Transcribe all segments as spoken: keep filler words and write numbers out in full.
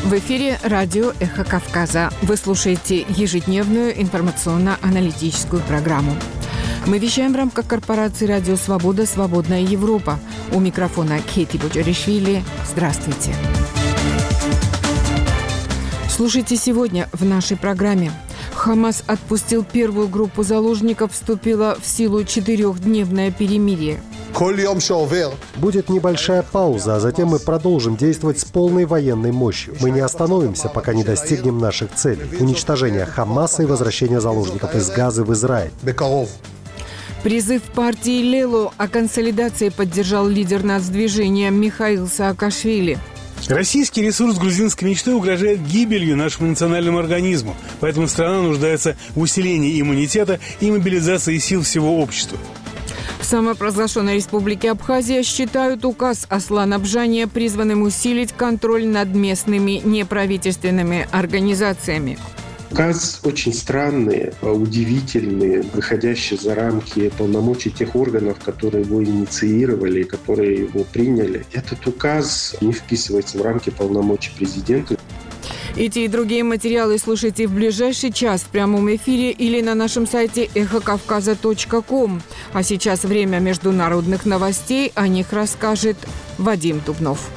В эфире радио «Эхо Кавказа». Вы слушаете ежедневную информационно-аналитическую программу. Мы вещаем в рамках корпорации «Радио Свобода. Свободная Европа». У микрофона Кейти Боджаришвили. Здравствуйте. Слушайте сегодня в нашей программе. Хамас отпустил первую группу заложников, вступило в силу четырехдневное перемирие. Будет небольшая пауза, а затем мы продолжим действовать с полной военной мощью. Мы не остановимся, пока не достигнем наших целей. Уничтожения Хамаса и возвращения заложников из Газы в Израиль. Призыв партии Лело о консолидации поддержал лидер нацдвижения Михаил Саакашвили. Российский ресурс грузинской мечты угрожает гибелью нашему национальному организму, поэтому страна нуждается в усилении иммунитета и мобилизации сил всего общества. В самопровозглашенной республике Абхазия считают указ Аслана Бжания призванным усилить контроль над местными неправительственными организациями. Указ очень странный, удивительный, выходящий за рамки полномочий тех органов, которые его инициировали, которые его приняли. Этот указ не вписывается в рамки полномочий президента. Эти и другие материалы слушайте в ближайший час в прямом эфире или на нашем сайте эхо кавказа точка ком. А сейчас время международных новостей. О них расскажет Вадим Дубнов.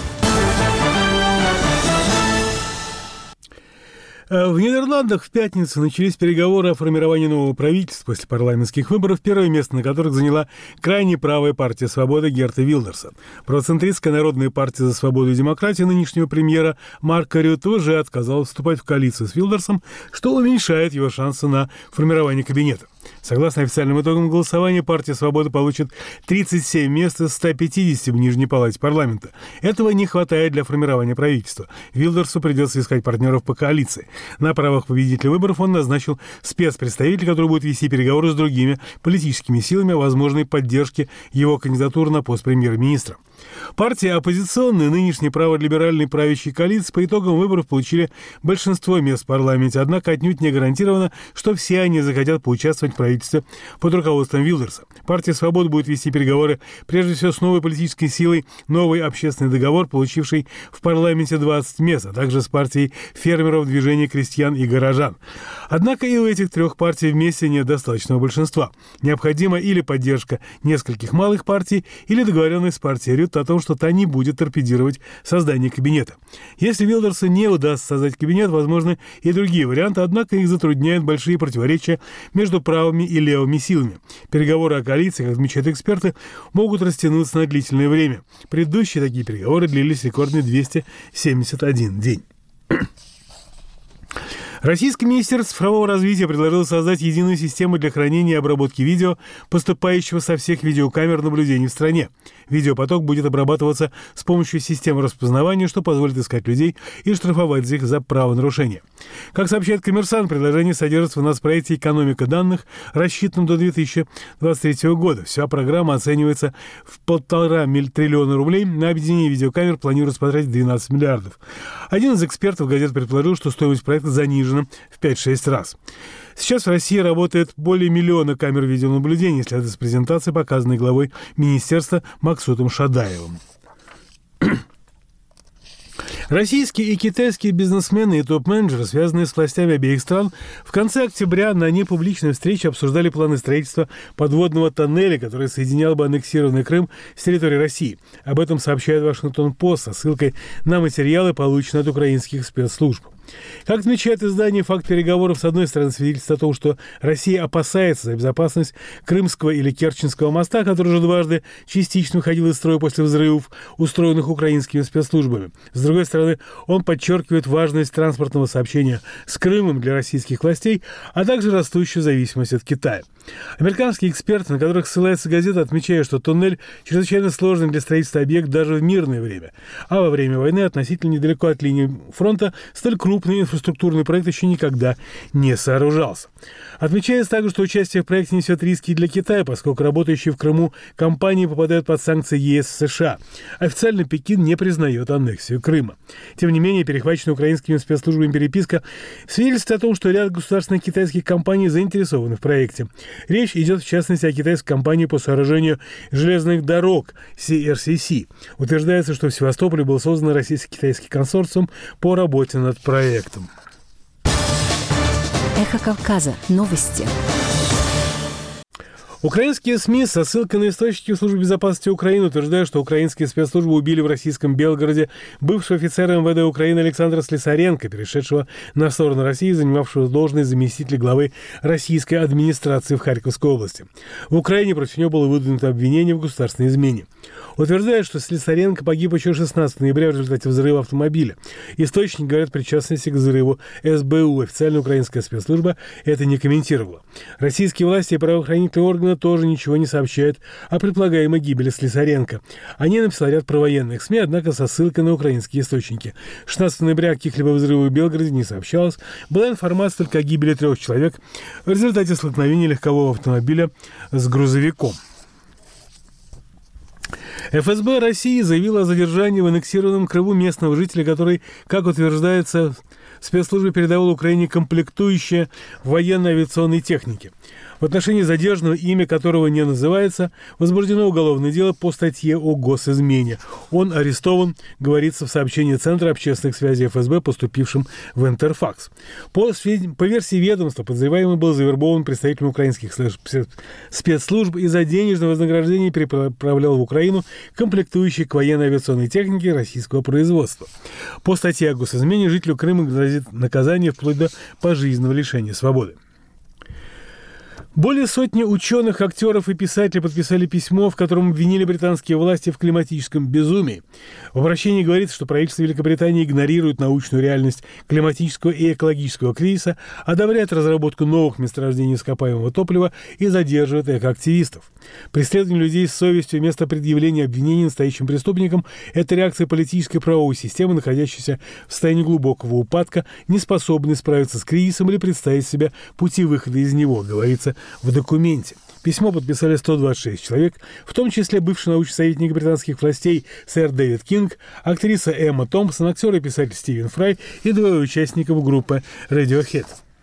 В Нидерландах в пятницу начались переговоры о формировании нового правительства после парламентских выборов, первое место на которых заняла крайне правая партия «Свобода» Герта Вилдерса. Правоцентристская Народная партия за свободу и демократию нынешнего премьера Марка Рютте уже отказалась вступать в коалицию с Вилдерсом, что уменьшает его шансы на формирование кабинета. Согласно официальным итогам голосования, партия «Свобода» получит тридцать семь мест из ста пятидесяти в Нижней палате парламента. Этого не хватает для формирования правительства. Вилдерсу придется искать партнеров по коалиции. На правах победителя выборов он назначил спецпредставителя, который будет вести переговоры с другими политическими силами о возможной поддержке его кандидатуры на пост премьер-министра. Партия оппозиционная, нынешняя право-либеральной правящей коалиции, по итогам выборов получили большинство мест в парламенте, однако отнюдь не гарантировано, что все они захотят поучаствовать в правительстве под руководством Вилдерса. Партия «Свобода» будет вести переговоры прежде всего с новой политической силой «Новый общественный договор», получивший в парламенте двадцать мест, а также с партией фермеров, движения крестьян и горожан. Однако и у этих трех партий вместе нет достаточного большинства. Необходима или поддержка нескольких малых партий, или договоренность с партией Рютте о том, что та не будет торпедировать создание кабинета. Если Вилдерсу не удастся создать кабинет, возможны и другие варианты, однако их затрудняют большие противоречия между правыми и левыми силами. Переговоры о коалиции, как отмечают эксперты, могут растянуться на длительное время. Предыдущие такие переговоры длились рекордные двести семьдесят один день. Российское министерство цифрового развития предложило создать единую систему для хранения и обработки видео, поступающего со всех видеокамер наблюдений в стране. Видеопоток будет обрабатываться с помощью системы распознавания, что позволит искать людей и штрафовать их за правонарушения. Как сообщает «Коммерсант», предложение содержится в нацпроекте «Экономика данных», рассчитанном до две тысячи двадцать третьего года. Вся программа оценивается в полтора триллиона рублей. На объединение видеокамер планируется потратить двенадцать миллиардов. Один из экспертов газет предположил, что стоимость проекта занижена в пять-шесть раз. Сейчас в России работает более миллиона камер видеонаблюдения, следует из презентации, показанной главой министерства Максутом Шадаевым. Российские и китайские бизнесмены и топ-менеджеры, связанные с властями обеих стран, в конце октября на непубличной встрече обсуждали планы строительства подводного тоннеля, который соединял бы аннексированный Крым с территорией России. Об этом сообщает Вашингтон-Пост со ссылкой на материалы, полученные от украинских спецслужб. Как отмечает издание, факт переговоров с одной стороны свидетельствует о том, что Россия опасается за безопасность Крымского или Керченского моста, который уже дважды частично выходил из строя после взрывов, устроенных украинскими спецслужбами. С другой стороны, он подчеркивает важность транспортного сообщения с Крымом для российских властей, а также растущую зависимость от Китая. Американские эксперты, на которых ссылается газета, отмечают, что туннель чрезвычайно сложный для строительства объект даже в мирное время, а во время войны относительно недалеко от линии фронта столь крупный крупный инфраструктурный проект еще никогда не сооружался. Отмечается также, что участие в проекте несет риски и для Китая, поскольку работающие в Крыму компании попадают под санкции ЕС и США. Официально Пекин не признает аннексию Крыма. Тем не менее, перехваченная украинскими спецслужбами переписка свидетельствует о том, что ряд государственных китайских компаний заинтересованы в проекте. Речь идет, в частности, о китайской компании по сооружению железных дорог си эр си си. Утверждается, что в Севастополе был создан российско-китайский консорциум по работе над проектом. Эхо Кавказа. Новости. Украинские СМИ со ссылкой на источники в Службе безопасности Украины утверждают, что украинские спецслужбы убили в российском Белгороде бывшего офицера эм вэ дэ Украины Александра Слесаренко, перешедшего на сторону России, занимавшего должность заместителя главы российской администрации в Харьковской области. В Украине против него было выдвинуто обвинение в государственной измене. Утверждают, что Слесаренко погиб еще шестнадцатого ноября в результате взрыва автомобиля. Источники говорят о причастности к взрыву эс бэ у. Официально украинская спецслужба это не комментировала. Российские власти и правоохранительные органы тоже ничего не сообщают о предполагаемой гибели Слесаренко. Они написали ряд провоенных СМИ, однако со ссылкой на украинские источники. шестнадцатого ноября каких-либо взрывов в Белгороде не сообщалось. Была информация только о гибели трех человек в результате столкновения легкового автомобиля с грузовиком. эф эс бэ России заявила о задержании в аннексированном Крыму местного жителя, который, как утверждается, спецслужбы передавал Украине комплектующие военно-авиационной техники. В отношении задержанного, имя которого не называется, возбуждено уголовное дело по статье о госизмене. Он арестован, говорится в сообщении Центра общественных связей эф эс бэ, поступившем в Интерфакс. По, по версии ведомства, подозреваемый был завербован представителем украинских спецслужб и за денежное вознаграждение переправлял в Украину комплектующие к военно-авиационной технике российского производства. По статье о госизмене жителю Крыма грозит наказание вплоть до пожизненного лишения свободы. Более сотни ученых, актеров и писателей подписали письмо, в котором обвинили британские власти в климатическом безумии. В обращении говорится, что правительство Великобритании игнорирует научную реальность климатического и экологического кризиса, одобряет разработку новых месторождений ископаемого топлива и задерживает экоактивистов. Преследование людей с совестью вместо предъявления обвинений настоящим преступникам – это реакция политической правовой системы, находящейся в состоянии глубокого упадка, не способной справиться с кризисом или представить себе пути выхода из него, говорится в документе. Письмо подписали сто двадцать шесть человек, в том числе бывший научный советник британских властей сэр Дэвид Кинг, актриса Эмма Томпсон, актер и писатель Стивен Фрай и двое участников группы Radiohead.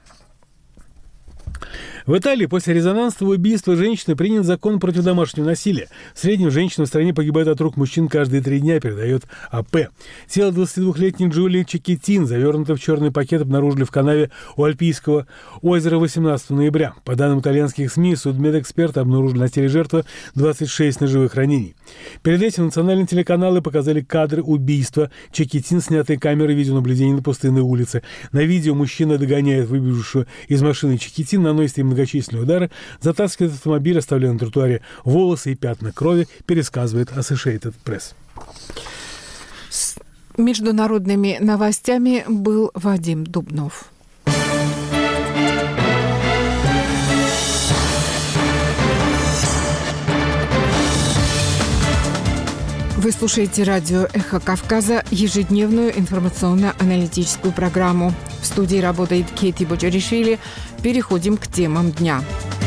В Италии после резонансного убийства женщины принят закон против домашнего насилия. В среднем женщины в стране погибают от рук мужчин каждые три дня, передает а пэ. Тело двадцатидвухлетней Джулии Чекеттин, завернутое в черный пакет, обнаружили в канаве у Альпийского озера восемнадцатого ноября. По данным итальянских СМИ, судмедэксперты обнаружили на теле жертвы двадцать шесть ножевых ранений. Перед этим национальные телеканалы показали кадры убийства Чекеттин, снятые камерой видеонаблюдения на пустынной улице. На видео мужчина догоняет выбежавшую из машины Чекеттин, наносит им многочисленные удары, затаскивает автомобиль, оставляя на тротуаре волосы и пятна крови, пересказывает Associated Press. С международными новостями был Вадим Дубнов. Вы слушаете радио «Эхо Кавказа», ежедневную информационно-аналитическую программу. В студии работает Кейти Боджаришвили. Переходим к темам дня.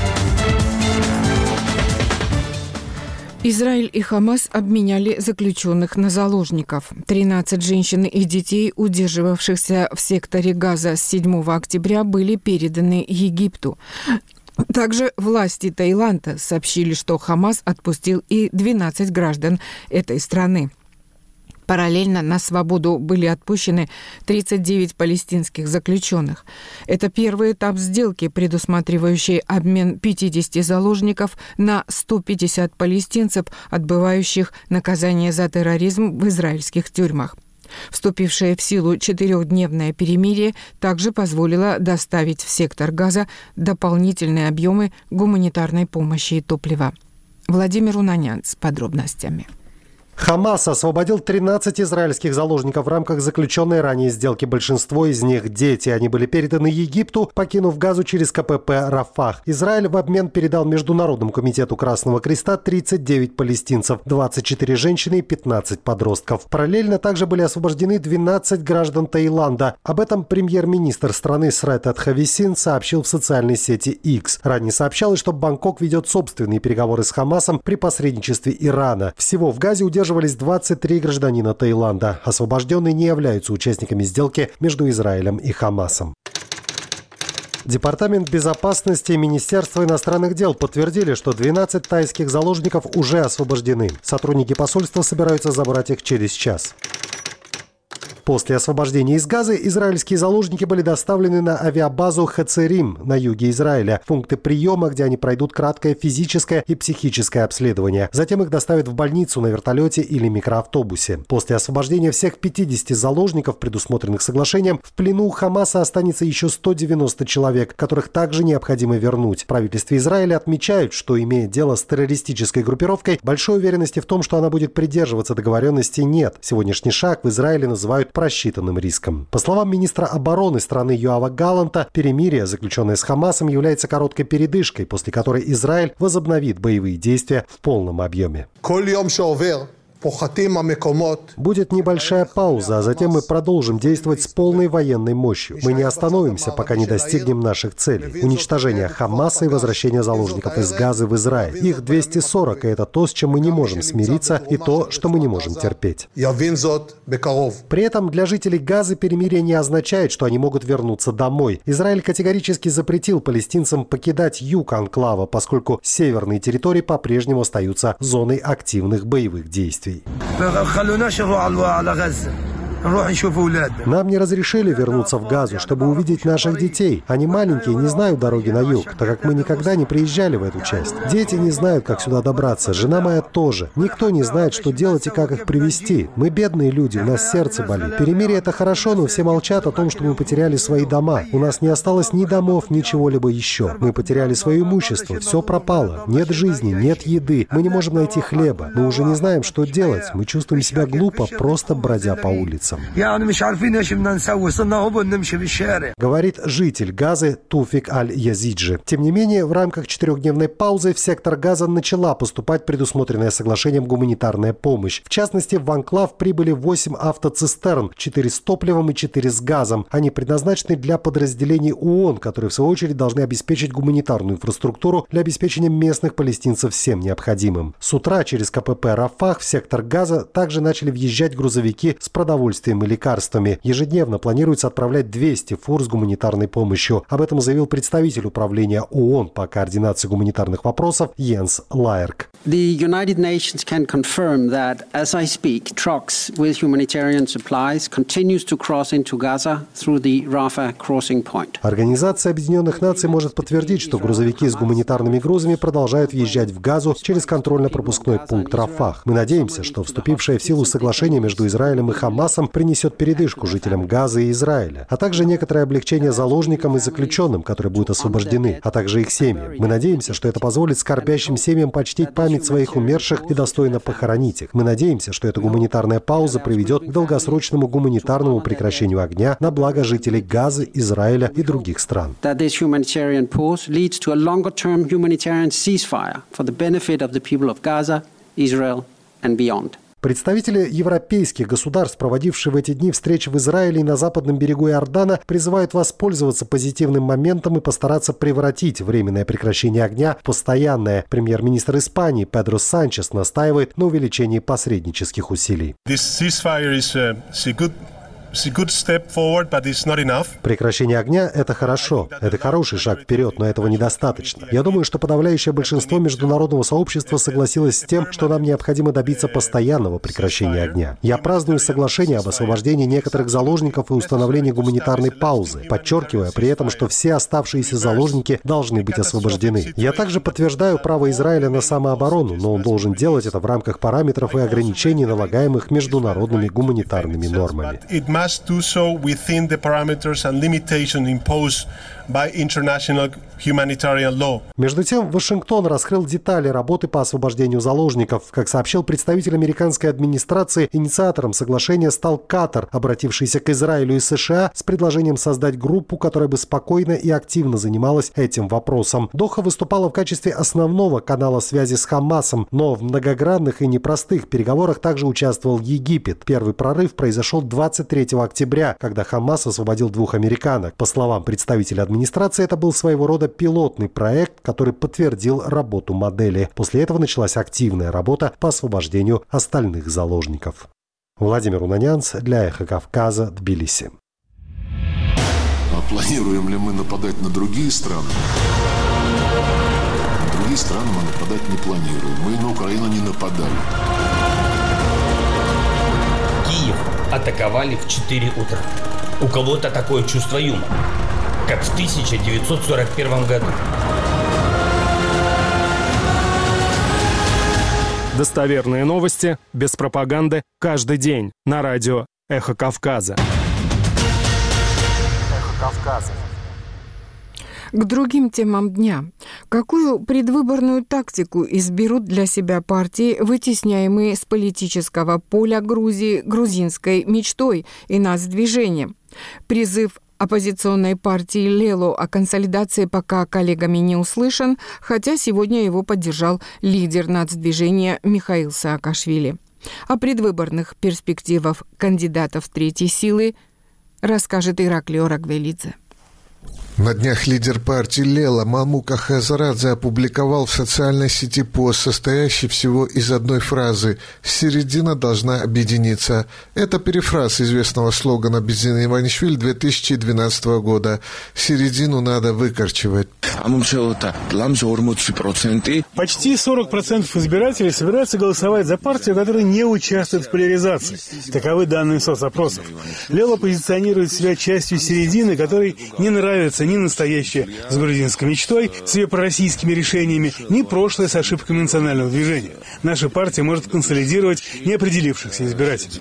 Израиль и Хамас обменяли заключенных на заложников. тринадцать женщин и детей, удерживавшихся в секторе Газа с седьмого октября, были переданы Египту. Также власти Таиланда сообщили, что Хамас отпустил и двенадцать граждан этой страны. Параллельно на свободу были отпущены тридцать девять палестинских заключенных. Это первый этап сделки, предусматривающий обмен пятидесяти заложников на сто пятьдесят палестинцев, отбывающих наказание за терроризм в израильских тюрьмах. Вступившее в силу четырехдневное перемирие также позволило доставить в сектор Газа дополнительные объемы гуманитарной помощи и топлива. Владимир Унанян с подробностями. Хамас освободил тринадцать израильских заложников в рамках заключенной ранее сделки. Большинство из них – дети. Они были переданы Египту, покинув Газу через КПП «Рафах». Израиль в обмен передал Международному комитету Красного Креста тридцать девять палестинцев, двадцать четыре женщины и пятнадцать подростков. Параллельно также были освобождены двенадцать граждан Таиланда. Об этом премьер-министр страны Срет Адхависин сообщил в социальной сети X. Ранее сообщалось, что Бангкок ведет собственные переговоры с Хамасом при посредничестве Ирана. Всего в Газе удерживались двадцать три гражданина Таиланда. Освобожденные не являются участниками сделки между Израилем и Хамасом. Департамент безопасности и Министерство иностранных дел подтвердили, что двенадцать тайских заложников уже освобождены. Сотрудники посольства собираются забрать их через час. После освобождения из Газы израильские заложники были доставлены на авиабазу Хацерим на юге Израиля, пункты приема, где они пройдут краткое физическое и психическое обследование. Затем их доставят в больницу на вертолете или микроавтобусе. После освобождения всех пятидесяти заложников, предусмотренных соглашением, в плену у Хамаса останется еще сто девяносто человек, которых также необходимо вернуть. В правительстве Израиля отмечают, что, имея дело с террористической группировкой, большой уверенности в том, что она будет придерживаться договоренности, нет. Сегодняшний шаг в Израиле называют просчитанным риском. По словам министра обороны страны Йоава Галланта, перемирие, заключенное с Хамасом, является короткой передышкой, после которой Израиль возобновит боевые действия в полном объеме. Будет небольшая пауза, а затем мы продолжим действовать с полной военной мощью. Мы не остановимся, пока не достигнем наших целей. Уничтожение Хамаса и возвращение заложников из Газы в Израиль. Их двести сорок, и это то, с чем мы не можем смириться, и то, что мы не можем терпеть. При этом для жителей Газы перемирие не означает, что они могут вернуться домой. Израиль категорически запретил палестинцам покидать юг анклава, поскольку северные территории по-прежнему остаются зоной активных боевых действий. Нам не разрешили вернуться в Газу, чтобы увидеть наших детей. Они маленькие, не знают дороги на юг, так как мы никогда не приезжали в эту часть. Дети не знают, как сюда добраться, жена моя тоже. Никто не знает, что делать и как их привезти. Мы бедные люди, у нас сердце болит. Перемирие — это хорошо, но все молчат о том, что мы потеряли свои дома. У нас не осталось ни домов, ни чего-либо еще. Мы потеряли свое имущество, все пропало. Нет жизни, нет еды. Мы не можем найти хлеба. Мы уже не знаем, что делать. Мы чувствуем себя глупо, просто бродя по улицам. Говорит житель Газы Туфик Аль-Язиджи. Тем не менее, в рамках четырехдневной паузы в сектор Газа начала поступать предусмотренная соглашением гуманитарная помощь. В частности, в анклав прибыли восемь автоцистерн, четыре с топливом и четыре с газом. Они предназначены для подразделений ООН, которые в свою очередь должны обеспечить гуманитарную инфраструктуру для обеспечения местных палестинцев всем необходимым. С утра через КПП «Рафах» в сектор Газа также начали въезжать грузовики с продовольствием и лекарствами. Ежедневно планируется отправлять двести фур с гуманитарной помощью. Об этом заявил представитель управления ООН по координации гуманитарных вопросов Йенс Лайерк. The United Nations can confirm that, as I speak, trucks with humanitarian supplies continues to cross into Gaza through the Rafah crossing point. Организация Объединенных Наций может подтвердить, что грузовики с гуманитарными грузами продолжают въезжать в Газу через контрольно-пропускной пункт Рафах. Мы надеемся, что вступившее в силу соглашение между Израилем и Хамасом принесет передышку жителям Газы и Израиля, а также некоторое облегчение заложникам и заключенным, которые будут освобождены, а также их семьям. Мы надеемся, что это позволит скорбящим семьям почтить память своих умерших и достойно похоронить их. Мы надеемся, что эта гуманитарная пауза приведет к долгосрочному гуманитарному прекращению огня на благо жителей Газы, Израиля и других стран. Представители европейских государств, проводившие в эти дни встречи в Израиле и на западном берегу Иордана, призывают воспользоваться позитивным моментом и постараться превратить временное прекращение огня в постоянное. Премьер-министр Испании Педро Санчес настаивает на увеличении посреднических усилий. Прекращение огня – это хорошо. Это хороший шаг вперед, но этого недостаточно. Я думаю, что подавляющее большинство международного сообщества согласилось с тем, что нам необходимо добиться постоянного прекращения огня. Я праздную соглашение об освобождении некоторых заложников и установлении гуманитарной паузы, подчеркивая при этом, что все оставшиеся заложники должны быть освобождены. Я также подтверждаю право Израиля на самооборону, но он должен делать это в рамках параметров и ограничений, налагаемых международными гуманитарными нормами. Must do so within the parameters and limitation imposed by international humanitarian law. Между тем, Вашингтон раскрыл детали работы по освобождению заложников. Как сообщил представитель американской администрации, инициатором соглашения стал Катар, обратившийся к Израилю и США с предложением создать группу, которая бы спокойно и активно занималась этим вопросом. Доха выступала в качестве основного канала связи с Хамасом, но в многогранных и непростых переговорах также участвовал Египет. Первый прорыв произошел двадцать третьего октября, когда Хамас освободил двух американок. По словам представителя администрации, это был своего рода пилотный проект, который подтвердил работу модели. После этого началась активная работа по освобождению остальных заложников. Владимир Унанянц для «Эхо Кавказа», Тбилиси. А планируем ли мы нападать на другие страны? На другие страны мы нападать не планируем. Мы на Украину не нападали. Киев атаковали в четыре утра. У кого-то такое чувство юмора, как в тысяча девятьсот сорок первом году. Достоверные новости, без пропаганды, каждый день на радио «Эхо Кавказа». «Эхо Кавказа». К другим темам дня. Какую предвыборную тактику изберут для себя партии, вытесняемые с политического поля Грузии грузинской мечтой и нацдвижением? Призыв оппозиционной партии Лело о консолидации пока коллегами не услышан, хотя сегодня его поддержал лидер нацдвижения Михаил Саакашвили. О предвыборных перспективах кандидатов третьей силы расскажет Ираклий Орагвелидзе. На днях лидер партии Лело Мамука Хазарадзе опубликовал в социальной сети пост, состоящий всего из одной фразы «Середина должна объединиться». Это перефраз известного слогана Бизина Иванишвили две тысячи двенадцатого года «Середину надо выкорчевать». Почти сорок процентов избирателей собираются голосовать за партию, которая не участвует в поляризации. Таковы данные соцопросов. Лело позиционирует себя частью середины, которой не нравится ни настоящее с грузинской мечтой, с ее пророссийскими решениями, ни прошлое с ошибками национального движения. Наша партия может консолидировать неопределившихся избирателей.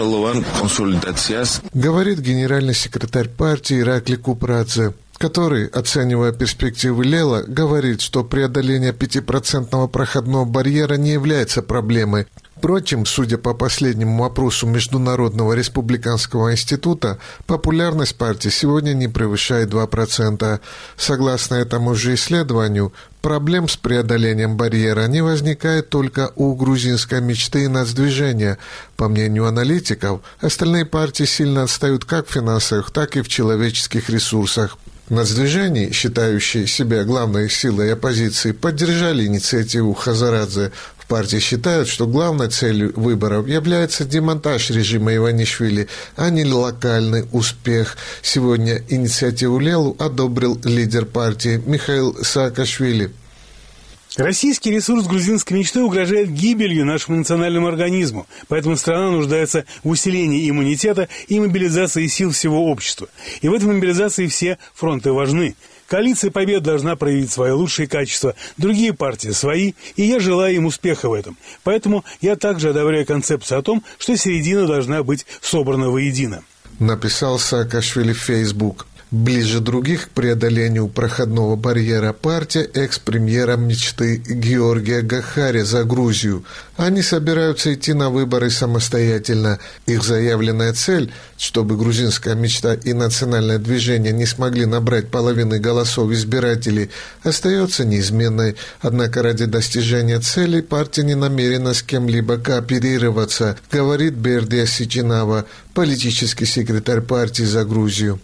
Говорит генеральный секретарь партии Ираклий Купрадзе, который, оценивая перспективы Лело, говорит, что преодоление пятипроцентного проходного барьера не является проблемой. Впрочем, судя по последнему опросу Международного республиканского института, популярность партии сегодня не превышает два процента. Согласно этому же исследованию, проблем с преодолением барьера не возникает только у грузинской мечты и нацдвижения. По мнению аналитиков, остальные партии сильно отстают как в финансовых, так и в человеческих ресурсах. Нацдвижение, считающие себя главной силой оппозиции, поддержали инициативу Хазарадзе. В партии считают, что главной целью выборов является демонтаж режима Иванишвили, а не локальный успех. Сегодня инициативу Лело одобрил лидер партии Михаил Саакашвили. Российский ресурс грузинской мечты угрожает гибелью нашему национальному организму, поэтому страна нуждается в усилении иммунитета и мобилизации сил всего общества. И в этой мобилизации все фронты важны. Коалиция Побед должна проявить свои лучшие качества, другие партии свои, и я желаю им успеха в этом. Поэтому я также одобряю концепцию о том, что середина должна быть собрана воедино. Написал Саакашвили в Facebook. Ближе других к преодолению проходного барьера партия экс-премьера мечты Георгия Гахари за Грузию. Они собираются идти на выборы самостоятельно. Их заявленная цель, чтобы грузинская мечта и национальное движение не смогли набрать половины голосов избирателей, остается неизменной. Однако ради достижения цели партия не намерена с кем-либо кооперироваться, говорит Бердия Сичинава, политический секретарь партии за Грузию.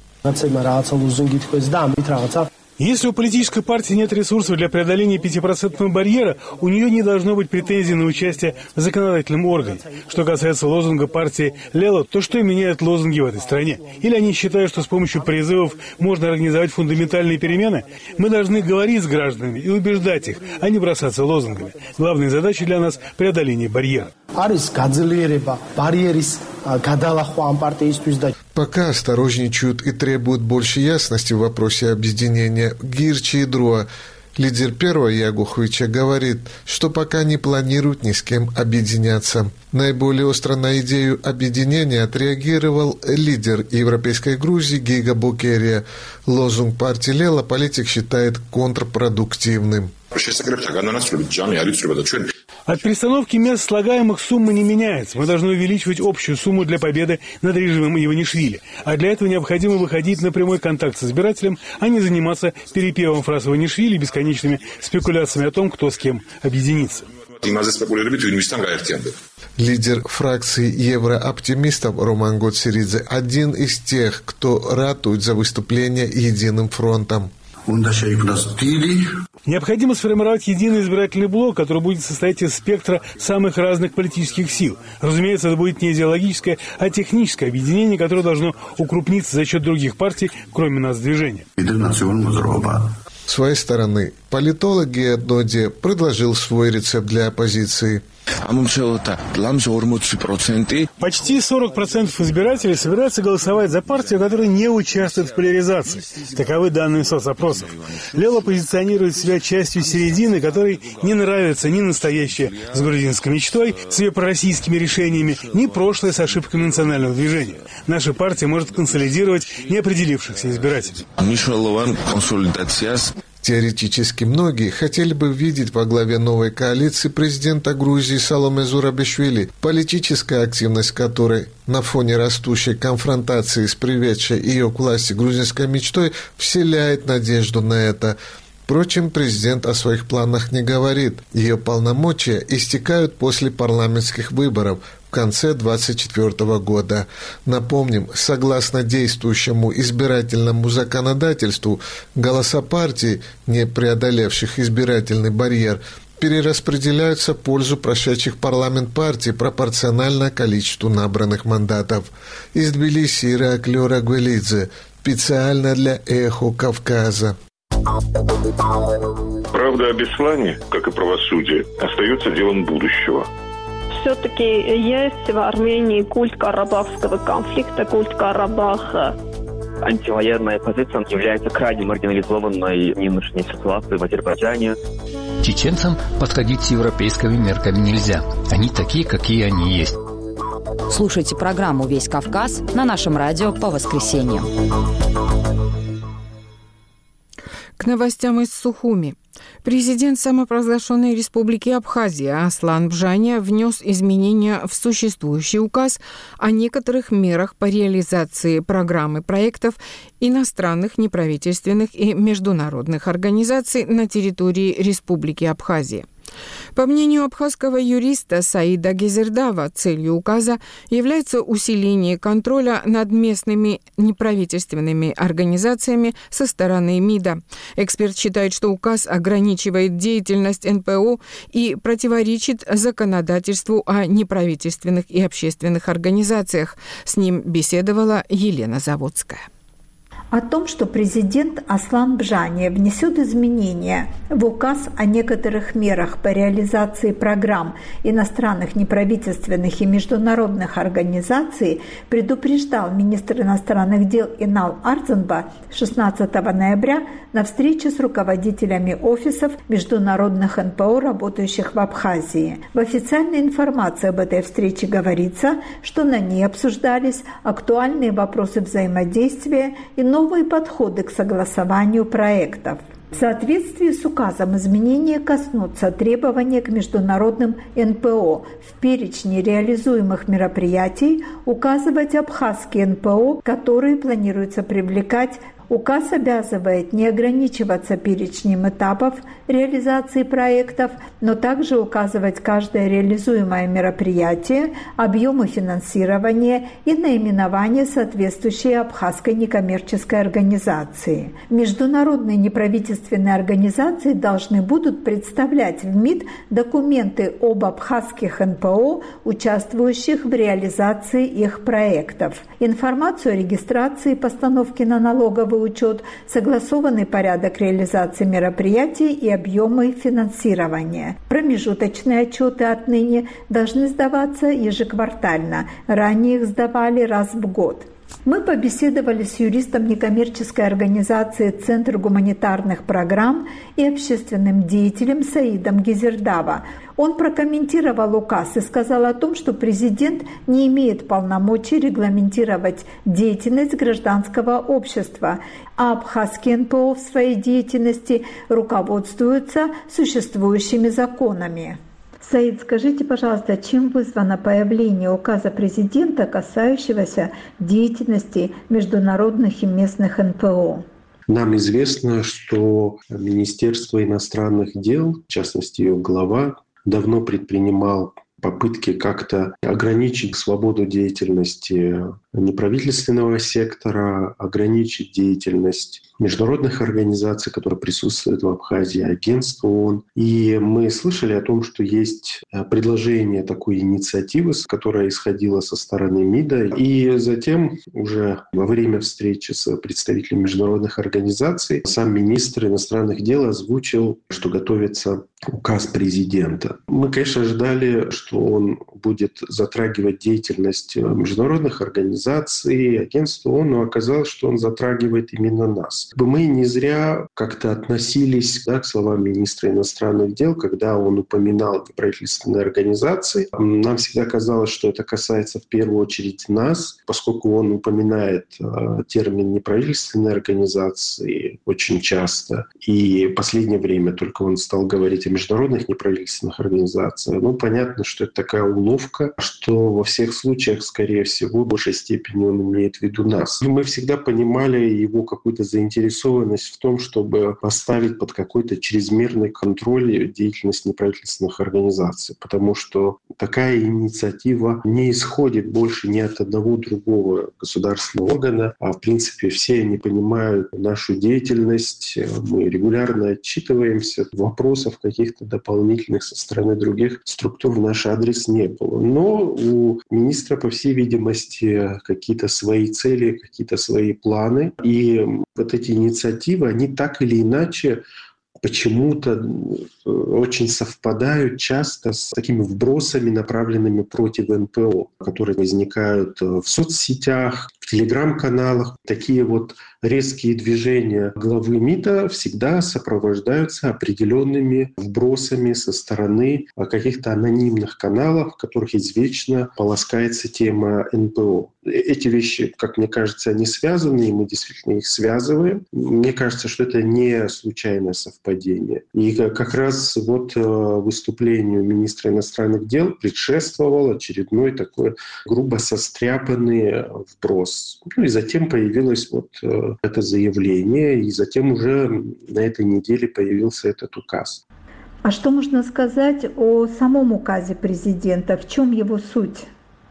Если у политической партии нет ресурсов для преодоления пятипроцентного барьера, у нее не должно быть претензий на участие в законодательном органе. Что касается лозунга партии Лело, то что меняет лозунги в этой стране? Или они считают, что с помощью призывов можно организовать фундаментальные перемены? Мы должны говорить с гражданами и убеждать их, а не бросаться лозунгами. Главная задача для нас – преодоление барьера. Пока осторожничают и требуют больше ясности в вопросе объединения Гирчи и Друа. Лидер первого Ягухвича говорит, что пока не планирует ни с кем объединяться. Наиболее остро на идею объединения отреагировал лидер Европейской Грузии Гига Букерия. Лозунг партии Лела политик считает контрпродуктивным. От перестановки мест слагаемых сумма не меняется. Мы должны увеличивать общую сумму для победы над режимом Иванишвили. А для этого необходимо выходить на прямой контакт с избирателем, а не заниматься перепевом фраз Иванишвили и бесконечными спекуляциями о том, кто с кем объединится. Лидер фракции еврооптимистов Роман Гоцеридзе один из тех, кто ратует за выступление единым фронтом. Необходимо сформировать единый избирательный блок, который будет состоять из спектра самых разных политических сил. Разумеется, это будет не идеологическое, а техническое объединение, которое должно укрупниться за счет других партий, кроме нас, движения. С своей стороны, политолог Геодноди предложил свой рецепт для оппозиции. Почти сорок процентов избирателей собираются голосовать за партию, которая не участвует в поляризации. Таковы данные соцопросов. Лела позиционирует себя частью середины, которой не нравится ни настоящее с грузинской мечтой, с ее пророссийскими решениями, ни прошлое с ошибками национального движения. Наша партия может консолидировать неопределившихся избирателей. Теоретически многие хотели бы видеть во главе новой коалиции президента Грузии Саломе Зурабишвили, политическая активность которой на фоне растущей конфронтации с приведшей ее к власти грузинской мечтой вселяет надежду на это. Впрочем, президент о своих планах не говорит. Ее полномочия истекают после парламентских выборов в конце двадцать четвёртого года. Напомним, согласно действующему избирательному законодательству, голоса партий, не преодолевших избирательный барьер, перераспределяются в пользу прошедших парламент партий пропорционально количеству набранных мандатов. Из Тбилиси Ираклий Рагвелидзе, специально для «Эхо Кавказа». Правда о Беслане, как и правосудие, остается делом будущего. Все-таки есть в Армении культ карабахского конфликта, культ Карабаха. Антивоенная позиция является крайне маргинализованной в нынешней ситуации в Азербайджане. Чеченцам подходить с европейскими мерками нельзя. Они такие, какие они есть. Слушайте программу «Весь Кавказ» на нашем радио по воскресеньям. К новостям из Сухуми. Президент самопровозглашенной республики Абхазия Аслан Бжаня внес изменения в существующий указ о некоторых мерах по реализации программы проектов иностранных неправительственных и международных организаций на территории Республики Абхазия. По мнению абхазского юриста Саида Гезердава, целью указа является усиление контроля над местными неправительственными организациями со стороны МИДа. Эксперт считает, что указ ограничивает деятельность эн пэ о и противоречит законодательству о неправительственных и общественных организациях. С ним беседовала Елена Заводская. О том, что президент Аслан Бжаня внесет изменения в указ о некоторых мерах по реализации программ иностранных неправительственных и международных организаций, предупреждал министр иностранных дел Инал Арзанба шестнадцатого ноября на встрече с руководителями офисов международных эн пэ о, работающих в Абхазии. В официальной информации об этой встрече говорится, что на ней обсуждались актуальные вопросы взаимодействия и новые подходы к согласованию проектов. В соответствии с указом изменения коснутся требования к международным эн пэ о в перечне реализуемых мероприятий указывать абхазские эн пэ о, которые планируется привлекать. Указ обязывает не ограничиваться перечнем этапов реализации проектов, но также указывать каждое реализуемое мероприятие, объемы финансирования и наименование соответствующей абхазской некоммерческой организации. Международные неправительственные организации должны будут представлять в МИД документы об абхазских эн пэ о, участвующих в реализации их проектов, информацию о регистрации и постановке на налоговый учет, согласованный порядок реализации мероприятий и объемы финансирования. Промежуточные отчеты отныне должны сдаваться ежеквартально, ранее их сдавали раз в год. Мы побеседовали с юристом некоммерческой организации «Центр гуманитарных программ» и общественным деятелем Саидом Гизердава. Он прокомментировал указ и сказал о том, что президент не имеет полномочий регламентировать деятельность гражданского общества, а абхазские эн пэ о в своей деятельности руководствуются существующими законами. Саид, скажите, пожалуйста, чем вызвано появление указа президента, касающегося деятельности международных и местных эн пэ о? Нам известно, что Министерство иностранных дел, в частности ее глава, давно предпринимал попытки как-то ограничить свободу деятельности неправительственного сектора, ограничить деятельность международных организаций, которые присутствуют в Абхазии, агентства ООН. И мы слышали о том, что есть предложение такой инициативы, которая исходила со стороны МИДа. И затем уже во время встречи с представителями международных организаций сам министр иностранных дел озвучил, что готовится указ президента. Мы, конечно, ожидали, что он будет затрагивать деятельность международных организаций, агентств ООН, но оказалось, что он затрагивает именно нас. Мы не зря как-то относились, да, к словам министра иностранных дел, когда он упоминал неправительственные организации. Нам всегда казалось, что это касается в первую очередь нас, поскольку он упоминает э, термин неправительственные организации очень часто. И в последнее время только он стал говорить о международных неправительственных организациях. Ну, понятно, что это такая уловка, что во всех случаях, скорее всего, в большей степени он имеет в виду нас. И мы всегда понимали его какую-то заинтересованность в том, чтобы поставить под какой-то чрезмерный контроль деятельность неправительственных организаций, потому что такая инициатива не исходит больше ни от одного другого государственного органа, а в принципе все они понимают нашу деятельность, мы регулярно отчитываемся, вопросов каких-то дополнительных со стороны других структур в наш адрес не было. Но у министра, по всей видимости, какие-то свои цели, какие-то свои планы. И вот эти инициативы, они так или иначе почему-то очень совпадают часто с такими вбросами, направленными против эн пэ о, которые возникают в соцсетях, в телеграм-каналах. Такие вот резкие движения главы МИДа всегда сопровождаются определенными вбросами со стороны каких-то анонимных каналов, в которых извечно полоскается тема эн пэ о. Эти вещи, как мне кажется, они связаны, и мы действительно их связываем. Мне кажется, что это не случайное совпадение. И как раз вот выступлению министра иностранных дел предшествовал очередной такой грубо состряпанный вброс. Ну и затем появилось вот это заявление, и затем уже на этой неделе появился этот указ. А что можно сказать о самом указе президента? В чем его суть?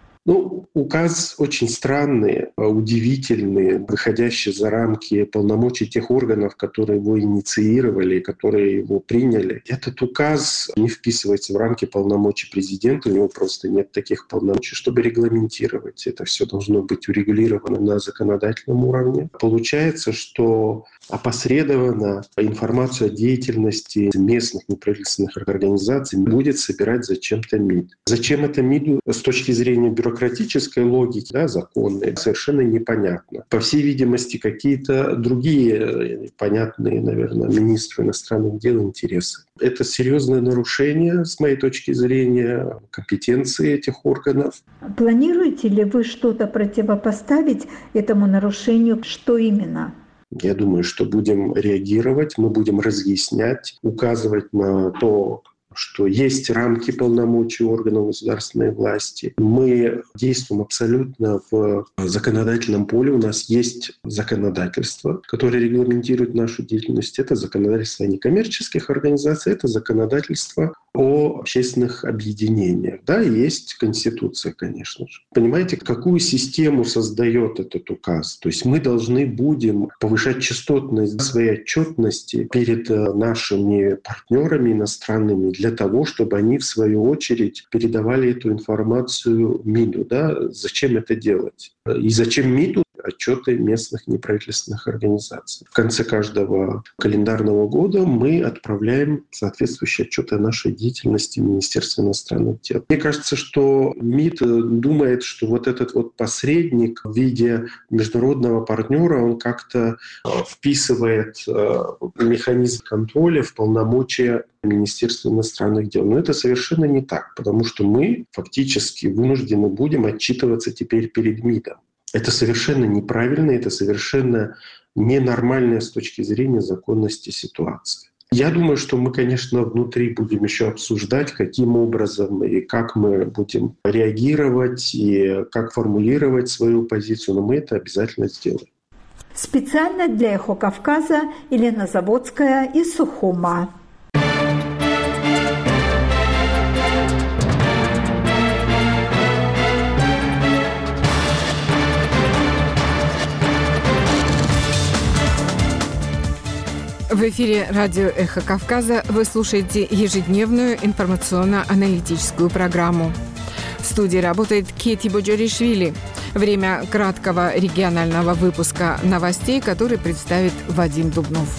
Ну, указ очень странный, удивительный, выходящий за рамки полномочий тех органов, которые его инициировали, которые его приняли. Этот указ не вписывается в рамки полномочий президента, у него просто нет таких полномочий, чтобы регламентировать. Это все должно быть урегулировано на законодательном уровне. Получается, что опосредованно информацию о деятельности местных неправительственных организаций будет собирать зачем-то МИД. Зачем это МИДу с точки зрения бюрократической логики, да, законной, совершенно непонятно. По всей видимости, какие-то другие понятные, наверное, министру иностранных дел интересы. Это серьезное нарушение, с моей точки зрения, компетенции этих органов. Планируете ли вы что-то противопоставить этому нарушению? Что именно? Я думаю, что будем реагировать, мы будем разъяснять, указывать на то, что есть рамки полномочий органов государственной власти. Мы действуем абсолютно в законодательном поле. У нас есть законодательство, которое регламентирует нашу деятельность. Это законодательство о некоммерческих организациях, это законодательство о общественных объединениях. Да, и есть Конституция, конечно же. Понимаете, какую систему создает этот указ? То есть мы должны будем повышать частотность своей отчетности перед нашими партнерами иностранными для того, чтобы они, в свою очередь, передавали эту информацию МИДу. Да? Зачем это делать? И зачем МИДу отчеты местных неправительственных организаций. В конце каждого календарного года мы отправляем соответствующие отчеты о нашей деятельности в Министерство иностранных дел. Мне кажется, что МИД думает, что вот этот вот посредник в виде международного партнера, он как-то вписывает механизм контроля в полномочия Министерства иностранных дел. Но это совершенно не так, потому что мы фактически вынуждены будем отчитываться теперь перед МИДом. Это совершенно неправильно, это совершенно ненормальная с точки зрения законности ситуация. Я думаю, что мы, конечно, внутри будем еще обсуждать, каким образом и как мы будем реагировать, и как формулировать свою позицию, но мы это обязательно сделаем. Специально для «Эхо Кавказа» Елена Заводская из Сухума. В эфире радио «Эхо Кавказа» вы слушаете ежедневную информационно-аналитическую программу. В студии работает Кети Боджоришвили. Время краткого регионального выпуска новостей, который представит Вадим Дубнов.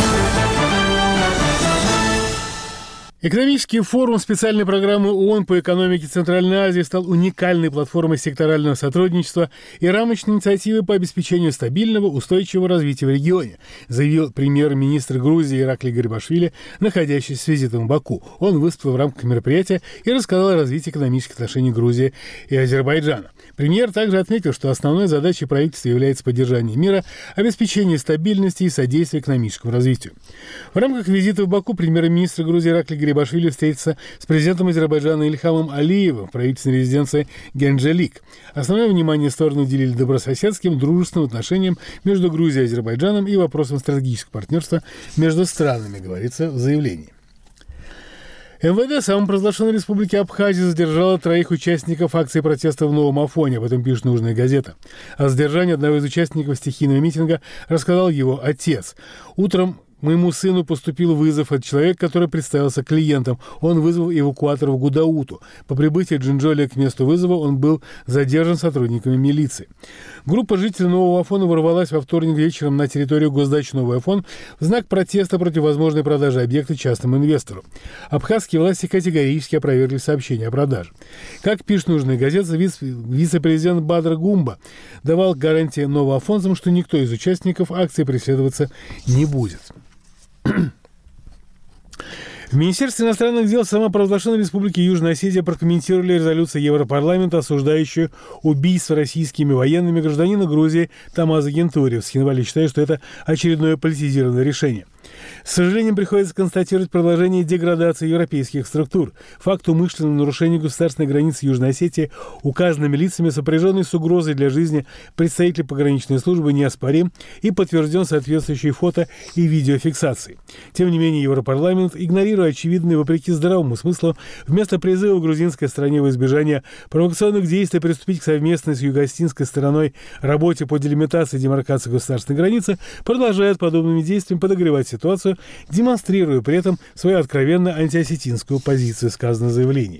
Экономический форум специальной программы ООН по экономике Центральной Азии стал уникальной платформой секторального сотрудничества и рамочной инициативы по обеспечению стабильного, устойчивого развития в регионе, заявил премьер-министр Грузии Ираклий Гарибашвили, находящийся с визитом в Баку. Он выступил в рамках мероприятия и рассказал о развитии экономических отношений Грузии и Азербайджана. Премьер также отметил, что основной задачей правительства является поддержание мира, обеспечение стабильности и содействие экономическому развитию. В рамках визита в Баку премьер-министр Грузии Ираклий Гарибашвили встретится с президентом Азербайджана Ильхамом Алиевым в правительственной резиденции Генджелик. Основное внимание стороны уделили добрососедским, дружественным отношениям между Грузией и Азербайджаном и вопросам стратегического партнерства между странами, говорится в заявлении. МВД самопровозглашенной республики Абхазия задержала троих участников акции протеста в Новом Афоне, об этом пишет «Нужная газета». О задержании одного из участников стихийного митинга рассказал его отец. Утром моему сыну поступил вызов от человека, который представился клиентом. Он вызвал эвакуатор в Гудауту. По прибытии Джинджоли к месту вызова он был задержан сотрудниками милиции. Группа жителей Нового Афона ворвалась во вторник вечером на территорию госдачи Новый Афон в знак протеста против возможной продажи объекта частному инвестору. Абхазские власти категорически опровергли сообщение о продаже. Как пишет «Нужная газета», вице-президент Бадр Гумба давал гарантии новоафонцам, что никто из участников акции преследоваться не будет. В Министерстве иностранных дел самопровозглашенной Республики Южная Осетия прокомментировали резолюцию Европарламента, осуждающую убийство российскими военными гражданина Грузии Тамаза Гентури. В Схинвале считают, что это очередное политизированное решение. С сожалением приходится констатировать продолжение деградации европейских структур. Факт умышленного нарушения государственной границы Южной Осетии указанными лицами, сопряженный с угрозой для жизни представителей пограничной службы, неоспорим и подтвержден соответствующей фото и видеофиксацией. Тем не менее, Европарламент, игнорируя очевидные, вопреки здравому смыслу, вместо призыва грузинской стороне в избежание провокационных действий приступить к совместной с юго-осетинской стороной работе по делимитации и демаркации государственной границы, продолжает подобными действиями подогревать ситуацию, демонстрируя при этом свою откровенно антиосетинскую позицию, сказано в заявлении.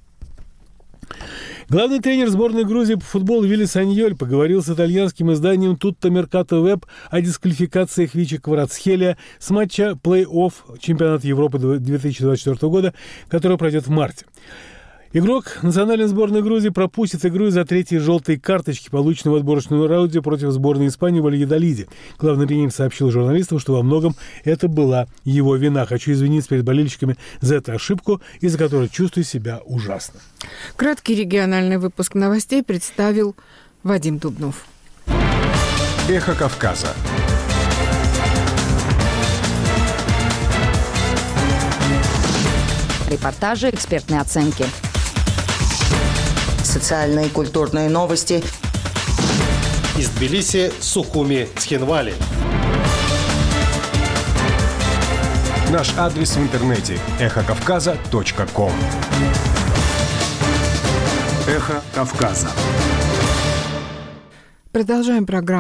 Главный тренер сборной Грузии по футболу Вилли Саньоль поговорил с итальянским изданием Tutto Mercato Web о дисквалификации Хвича Кварацхелия с матча плей-офф чемпионата Европы две тысячи двадцать четвёртого года, который пройдет в марте. Игрок национальной сборной Грузии пропустит игру из-за третьей желтой карточки, полученной в отборочном раунде против сборной Испании в Вальядолиде. Главный тренер сообщил журналистам, что во многом это была его вина. Хочу извиниться перед болельщиками за эту ошибку, из-за которой чувствую себя ужасно. Краткий региональный выпуск новостей представил Вадим Дубнов. Эхо Кавказа. Репортажи, экспертные оценки. Социальные и культурные новости. Из Тбилиси, Сухуми, Цхинвали. Наш адрес в интернете – эхо кавказа точка ком. Эхо Кавказа. Продолжаем программу.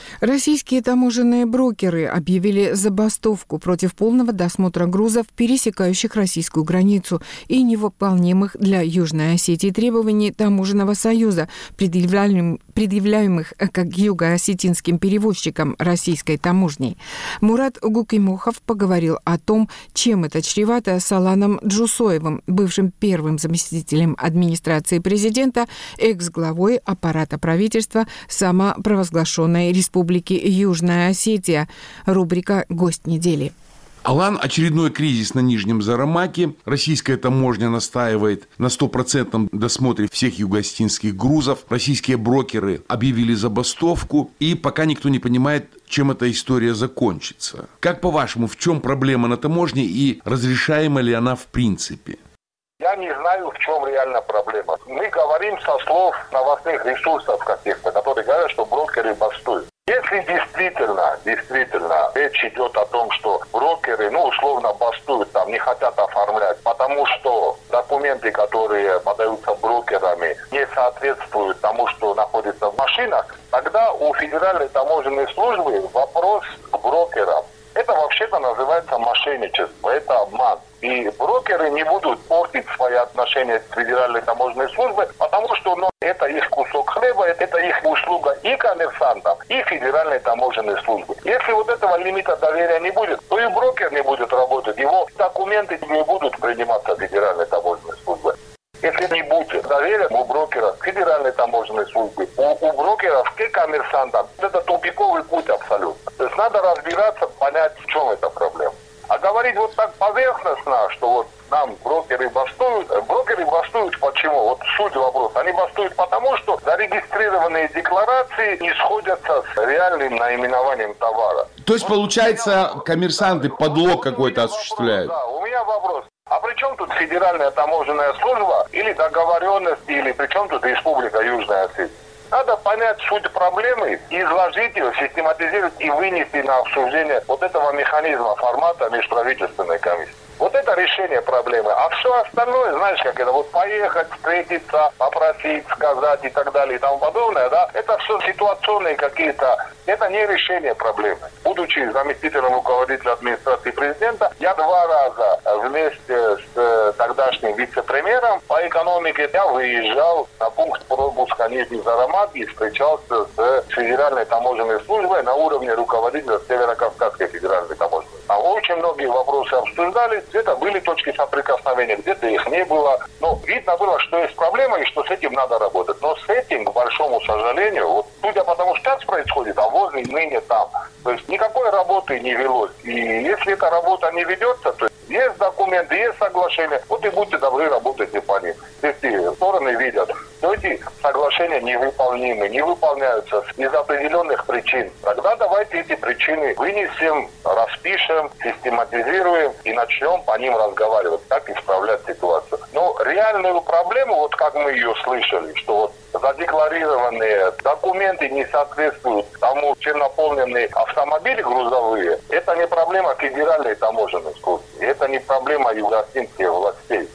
Российские таможенные брокеры объявили забастовку против полного досмотра грузов, пересекающих российскую границу, и невыполнимых для Южной Осетии требований Таможенного союза, предъявляемых, предъявляемых как юго-осетинским перевозчикам российской таможней. Мурат Гукимухов поговорил о том, чем это чревато, с Аланом Джусоевым, бывшим первым заместителем администрации президента, экс-главой аппарата правительства самопровозглашенной Республики Южная Осетия. Рубрика «Гость недели». Алан, очередной кризис на Нижнем Зарамаке. Российская таможня настаивает на стопроцентном досмотре всех юго-осетинских грузов. Российские брокеры объявили забастовку, и пока никто не понимает, чем эта история закончится. Как по-вашему, в чем проблема на таможне и разрешаема ли она в принципе? Я не знаю, в чем реально проблема. Мы говорим со слов новостных ресурсов каких-то, которые говорят, что брокеры бастуют. Если действительно, действительно речь идет о том, что брокеры, ну, условно бастуют, там, не хотят оформлять, потому что документы, которые подаются брокерами, не соответствуют тому, что находится в машинах, тогда у Федеральной таможенной службы вопрос к брокерам. Это вообще-то называется мошенничество, это обман. И брокеры не будут портить свои отношения с Федеральной таможенной службой, потому что ну, это их кусок хлеба, это их услуга и коммерсантам, и Федеральной таможенной службы. Если вот этого лимита доверия не будет, то и брокер не будет работать, его документы не будут приниматься Федеральной таможенной службой. Если не будет доверия у брокера к Федеральной таможенной службе, у, у брокеров к коммерсантам, это тупиковый путь абсолютно. То есть надо разбираться, понять, в чем эта проблема. А говорить вот так поверхностно, что вот нам брокеры бастуют, брокеры бастуют почему? Вот суть вопроса. Они бастуют потому, что зарегистрированные декларации не сходятся с реальным наименованием товара. То есть, получается, коммерсанты подлог какой-то осуществляют? Да, у меня вопрос. А при чем тут Федеральная таможенная служба или договоренности, или при чем тут Республика Южная Осетия? Надо понять суть проблемы, изложить ее, систематизировать и вынести на обсуждение вот этого механизма формата межправительственной комиссии. Вот это решение проблемы. А все остальное, знаешь, как это, вот поехать, встретиться, попросить, сказать и так далее и тому подобное, да, это все ситуационные какие-то, это не решение проблемы. Будучи заместителем руководителя администрации президента, я два раза вместе с тогдашним вице-премьером по экономике я выезжал на пункт пропуска Нижний Зарамак и встречался с Федеральной таможенной службой на уровне руководителя Северо-Кавказской федеральной таможенной. Там очень многие вопросы обсуждались, где-то были точки соприкосновения, где-то их не было. Но видно было, что есть проблема и что с этим надо работать. Но с этим, к большому сожалению, вот судя по тому, что сейчас происходит, а возле ныне там. То есть никакой работы не велось. И если эта работа не ведется, то есть документы, есть соглашения, вот и будьте добры, работайте по ним. Если стороны видят, что эти соглашения невыполнимы, не выполняются из определенных причин, тогда давайте эти причины вынесем, распишем, систематизируем и начнем по ним разговаривать, как исправлять ситуацию. Но реальную проблему, вот как мы ее слышали, что вот задекларированные документы не соответствуют тому, чем наполнены автомобили грузовые, это не проблема Федеральной таможенной службы, это не проблема юго-осетинских властей,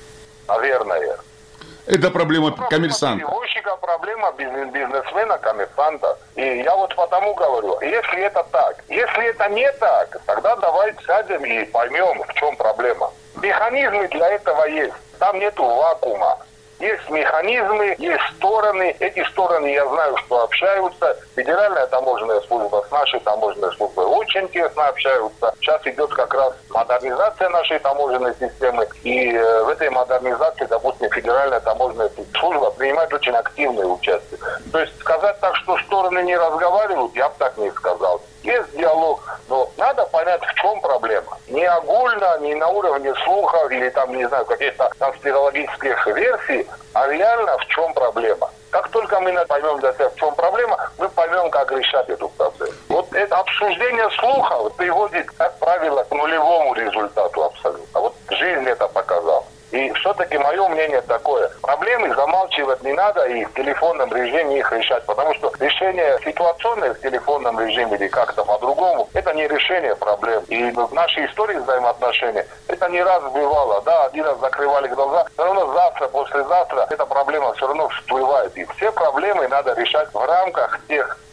наверное. Это проблема коммерсанта. Перевозчика, проблема бизнесмена, коммерсанта. И я вот потому говорю, если это так, если это не так, тогда давайте сядем и поймем, в чем проблема. Механизмы для этого есть, там нету вакуума. Есть механизмы, есть стороны. Эти стороны, я знаю, что общаются. Федеральная таможенная служба с нашей таможенной службой очень тесно общаются. Сейчас идет как раз модернизация нашей таможенной системы. И э, в этой модернизации, допустим, Федеральная таможенная служба принимает очень активное участие. То есть сказать так, что стороны не разговаривают, я бы так не сказал. Есть диалог, но надо понять, в чем проблема. Не огульно, не на уровне слухов или там, не знаю, каких-то конспирологических версий, а реально в чем проблема. Как только мы поймем для себя, в чем проблема, мы поймем, как решать эту проблему. Вот это обсуждение слухов приводит, как правило, к нулевому результату абсолютно. Вот жизнь это показала. И все-таки мое мнение такое. Проблемы замалчивать не надо и в телефонном режиме их решать. Потому что решение ситуационное в телефонном режиме или как-то по-другому, это не решение проблем. И в нашей истории взаимоотношений это не раз бывало. Да, один раз закрывали глаза, все равно завтра, послезавтра эта проблема все равно всплывает. И все проблемы надо решать в рамках тех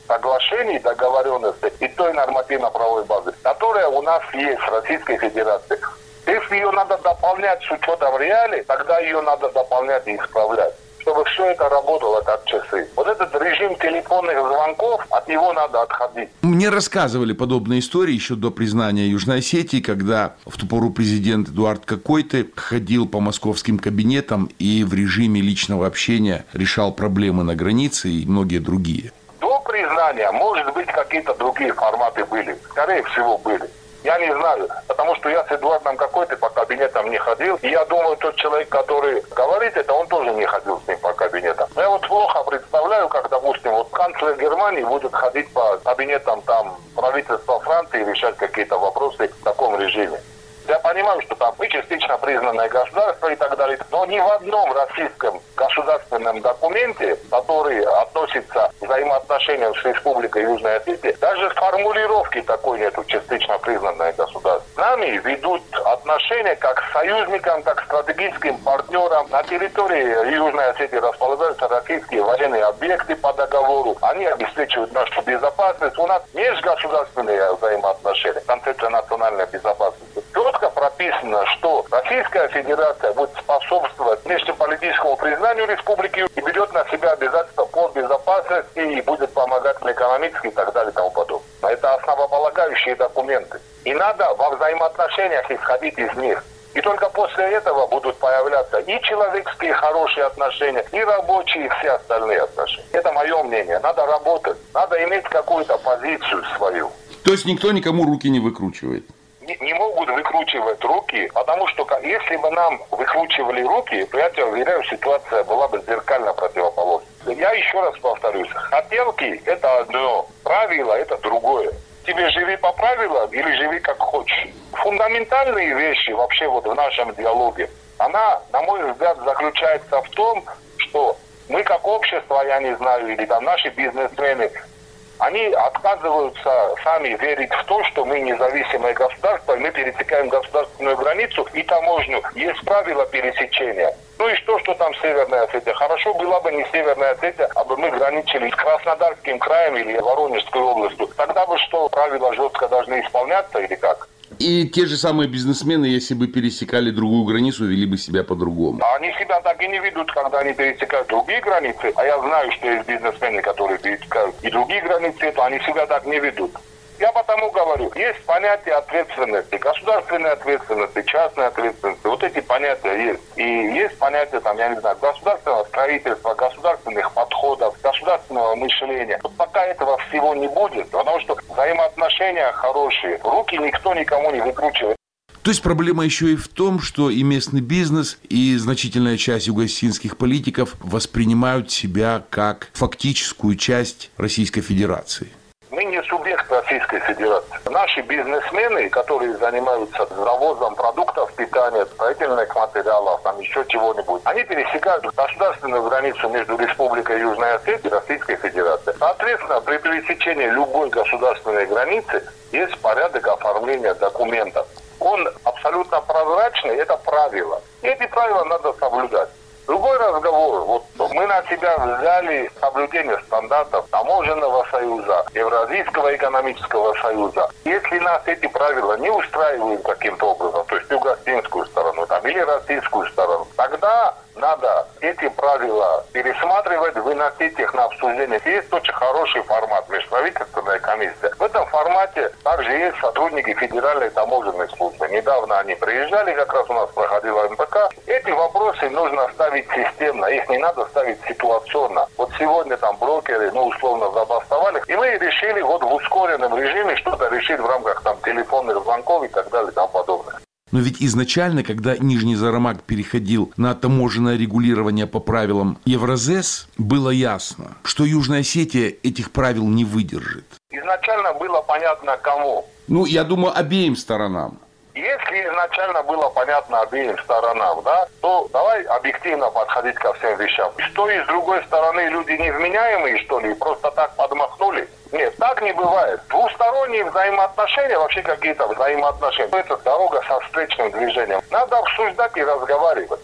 соглашений, договоренностей и той нормативно-правовой базы, которая у нас есть в Российской Федерации. Если ее надо дополнять с учетом реалий, тогда ее надо дополнять и исправлять, чтобы все это работало как часы. Вот этот режим телефонных звонков, от него надо отходить. Мне рассказывали подобные истории еще до признания Южной Осетии, когда в ту пору президент Эдуард Какойты ходил по московским кабинетам и в режиме личного общения решал проблемы на границе и многие другие. До признания, может быть, какие-то другие форматы были. Скорее всего, были. Я не знаю, потому что я с Эдуардом Какойтой по кабинетам не ходил. И я думаю, тот человек, который говорит это, он тоже не ходил с ним по кабинетам. Но я вот плохо представляю, как, допустим, вот канцлер Германии будет ходить по кабинетам там правительства Франции и решать какие-то вопросы в таком режиме. Я понимаю, что там мы частично признанное государство и так далее, но ни в одном российском государственном документе, который относится к взаимоотношениям с Республикой Южная Осетия, даже формулировки такой нету, частично признанное государство. С нами ведут отношения как к союзникам, так к стратегическим партнерам. На территории Южной Осетии располагаются российские военные объекты по договору. Они обеспечивают нашу безопасность. У нас межгосударственные взаимоотношения, концепция национальной безопасности. Четко прописано, что Российская Федерация будет способствовать внешнеполитическому признанию республики и берет на себя обязательства по безопасности и будет помогать экономически и так далее и тому подобное. Это основополагающие документы. И надо во взаимоотношениях исходить из них. И только после этого будут появляться и человеческие хорошие отношения, и рабочие, и все остальные отношения. Это мое мнение. Надо работать, надо иметь какую-то позицию свою. То есть никто никому руки не выкручивает? Не, не могут выкручивать руки, потому что если бы нам выкручивали руки, то я тебе уверяю, ситуация была бы зеркально противоположной. Я еще раз повторюсь, хотелки – это одно, правила – это другое. Тебе живи по правилам или живи как хочешь. Фундаментальные вещи вообще вот в нашем диалоге, она, на мой взгляд, заключается в том, что мы как общество, я не знаю, или там наши бизнесмены, они отказываются сами верить в то, что мы независимое государство, и мы пересекаем государственную границу и таможню. Есть правила пересечения. Ну и что, что там Северная Осетия? Хорошо была бы не Северная Осетия, а бы мы граничили с Краснодарским краем или Воронежской областью. Тогда бы что, правила жестко должны исполняться или как? И те же самые бизнесмены, если бы пересекали другую границу, вели бы себя по-другому. А они себя так и не ведут, когда они пересекают другие границы. А я знаю, что есть бизнесмены, которые пересекают и другие границы, то они себя так не ведут. Я потому говорю, есть понятие ответственности, государственной ответственности, частной ответственности. Вот эти понятия есть. И есть понятие, там, я не знаю, государственного строительства, государственных подходов, государственного мышления. Вот пока этого всего не будет, потому что взаимоотношения хорошие, руки никто никому не выкручивает. То есть проблема еще и в том, что и местный бизнес, и значительная часть югоосетинских политиков воспринимают себя как фактическую часть Российской Федерации. Мы не субъект Российской Федерации. Наши бизнесмены, которые занимаются завозом продуктов питания, строительных материалов, там еще чего-нибудь, они пересекают государственную границу между Республикой Южная Осетия и Российской Федерацией. Соответственно, при пересечении любой государственной границы есть порядок оформления документов. Он абсолютно прозрачный, это правило. И эти правила надо соблюдать. Другой разговор. Вот мы на себя взяли соблюдение стандартов таможенного союза, Евразийского экономического союза. Если нас эти правила не устраивают каким-то образом, то есть юго-осетинскую сторону там, или российскую сторону, тогда надо эти правила пересматривать, выносить их на обсуждение. Есть очень хороший формат, межправительственная комиссия. В этом формате также есть сотрудники Федеральной таможенной службы. Недавно они приезжали, как раз у нас проходила эм пэ ка. Эти вопросы нужно ставить системно, их не надо ставить ситуационно. Вот сегодня там брокеры, ну, условно, забастовали, и мы решили вот в ускоренном режиме что-то решить в рамках там телефонных звонков и так далее и тому подобное. Но ведь изначально, когда Нижний Зарамак переходил на таможенное регулирование по правилам Евразес, было ясно, что Южная Осетия этих правил не выдержит. Изначально было понятно кому. Ну, я думаю, обеим сторонам. Если изначально было понятно обеим сторонам, да, то давай объективно подходить ко всем вещам. Что и с другой стороны люди невменяемые, что ли, просто так подмахнули? Нет, так не бывает. Двусторонние взаимоотношения, вообще какие-то взаимоотношения, это дорога со встречным движением. Надо обсуждать и разговаривать.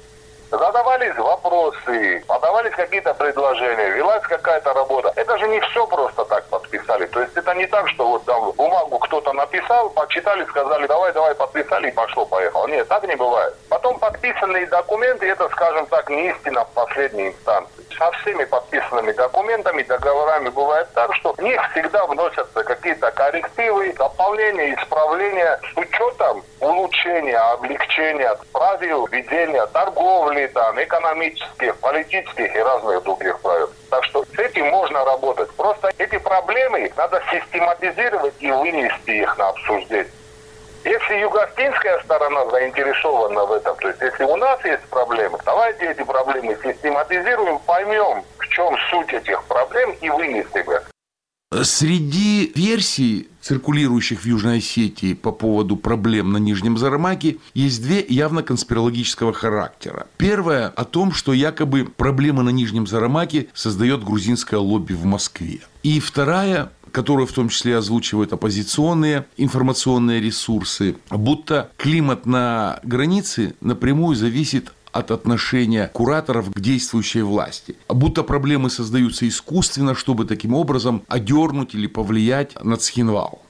задавались вопросы, подавались какие-то предложения, велась какая-то работа. Это же не все просто так подписали. То есть это не так, что вот там бумагу кто-то написал, почитали, сказали, давай, давай, подписали и пошло-поехало. Нет, так не бывает. Потом подписанные документы, это, скажем так, не истина в последней инстанции. Со всеми подписанными документами, договорами бывает так, что в них всегда вносятся какие-то коррективы, дополнения, исправления с учетом улучшения, облегчения правил ведения торговли, там, экономических, политических и разных других правил. Так что с этим можно работать. Просто эти проблемы надо систематизировать и вынести их на обсуждение. Если юго-остинская сторона заинтересована в этом, то есть если у нас есть проблемы, давайте эти проблемы систематизируем, поймем, в чем суть этих проблем и вынесем их. Среди версий, циркулирующих в Южной Осетии по поводу проблем на Нижнем Зарамаке, есть две явно конспирологического характера. Первая о том, что якобы проблемы на Нижнем Зарамаке создает грузинское лобби в Москве. И вторая, которую в том числе озвучивают оппозиционные информационные ресурсы, будто климат на границе напрямую зависит от отношения кураторов к действующей власти. Будто проблемы создаются искусственно, чтобы таким образом одернуть или повлиять на Цхинвал.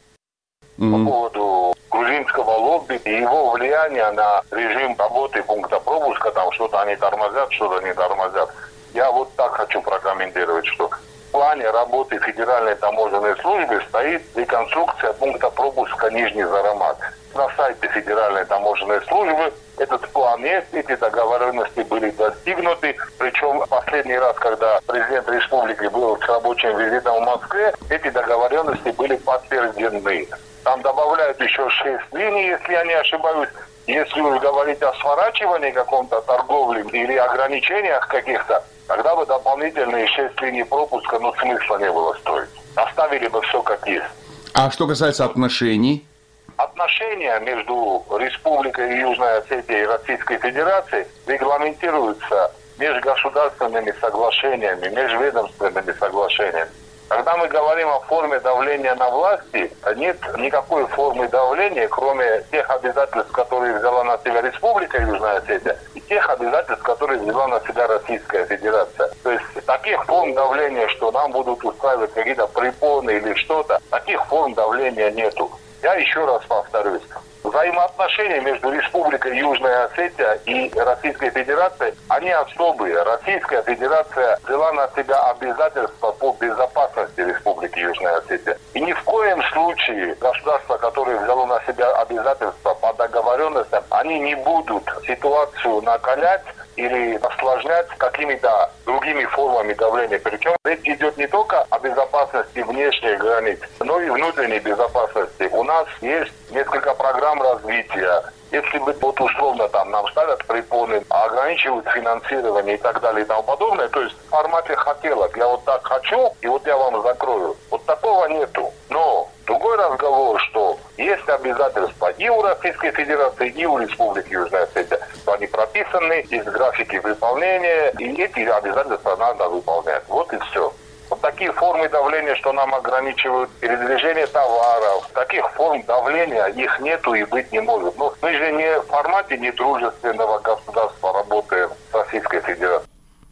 По поводу грузинского лобби и его влияния на режим работы пункта пропуска, там что-то они тормозят, что-то не тормозят. Я вот так хочу прокомментировать, что в плане работы Федеральной таможенной службы стоит реконструкция пункта пропуска Нижний Зарамак. На сайте Федеральной таможенной службы этот план есть, эти договоренности были достигнуты. Причем последний раз, когда президент республики был с рабочим визитом в Москве, эти договоренности были подтверждены. Там добавляют еще шесть линий, если я не ошибаюсь. Если уж говорить о сворачивании каком-то торговли или ограничениях каких-то, тогда бы дополнительные шесть линий пропуска, ну, смысла не было строить. Оставили бы все как есть. А что касается отношений? Отношения между Республикой Южная Осетия и Российской Федерацией регламентируются межгосударственными соглашениями, межведомственными соглашениями. Когда мы говорим о форме давления на власти, нет никакой формы давления, кроме тех обязательств, которые взяла на себя Республика Южная Осетия, и тех обязательств, которые взяла на себя Российская Федерация. То есть таких форм давления, что нам будут устраивать какие-то препоны или что-то, таких форм давления нету. Я еще раз повторюсь. Взаимоотношения между Республикой Южная Осетия и Российской Федерацией, они особые. Российская Федерация взяла на себя обязательства по безопасности Республики Южная Осетия. И ни в коем случае государство, которое взяло на себя обязательства по договоренностям, они не будут ситуацию накалять или осложнять какими-то другими формами давления. Причем речь идет не только о безопасности внешних границ, но и внутренней безопасности. У нас есть несколько программ развития. Если бы вот условно там нам ставят препоны, ограничивают финансирование и так далее и тому подобное, то есть в формате хотелок, я вот так хочу, и вот я вам закрою. Вот такого нету. Но другой разговор, что есть обязательства и у Российской Федерации, и у Республики Южная Осетия. Они прописаны, есть графики выполнения, и эти обязательства надо выполнять. Вот и все. Вот такие формы давления, что нам ограничивают передвижение товаров, таких форм давления, их нету и быть не может. Но мы же не в формате недружественного государства работаем с Российской Федерацией.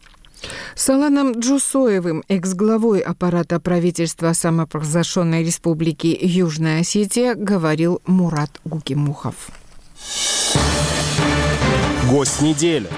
С Аланом Джусоевым, экс-главой аппарата правительства самопровозглашенной Республики Южная Осетия, говорил Мурат Гукимухов. Гость недели.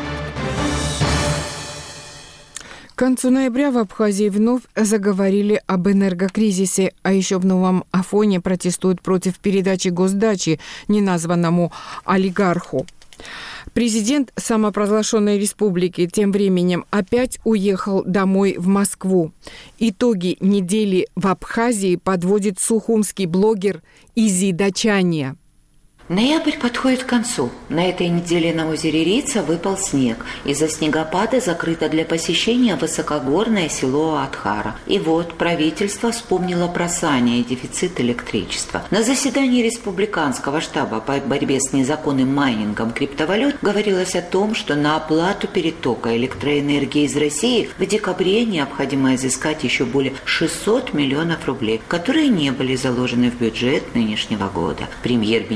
К концу ноября в Абхазии вновь заговорили об энергокризисе, а еще в Новом Афоне протестуют против передачи госдачи неназванному олигарху. Президент самопровозглашенной республики тем временем опять уехал домой в Москву. Итоги недели в Абхазии подводит сухумский блогер Изида Чания. Ноябрь подходит к концу. На этой неделе на озере Рица выпал снег. Из-за снегопада закрыто для посещения высокогорное село Атхара. И вот правительство вспомнило про сани и дефицит электричества. На заседании Республиканского штаба по борьбе с незаконным майнингом криптовалют говорилось о том, что на оплату перетока электроэнергии из России в декабре необходимо изыскать еще более шестьсот миллионов рублей, которые не были заложены в бюджет нынешнего года. Премьер-министр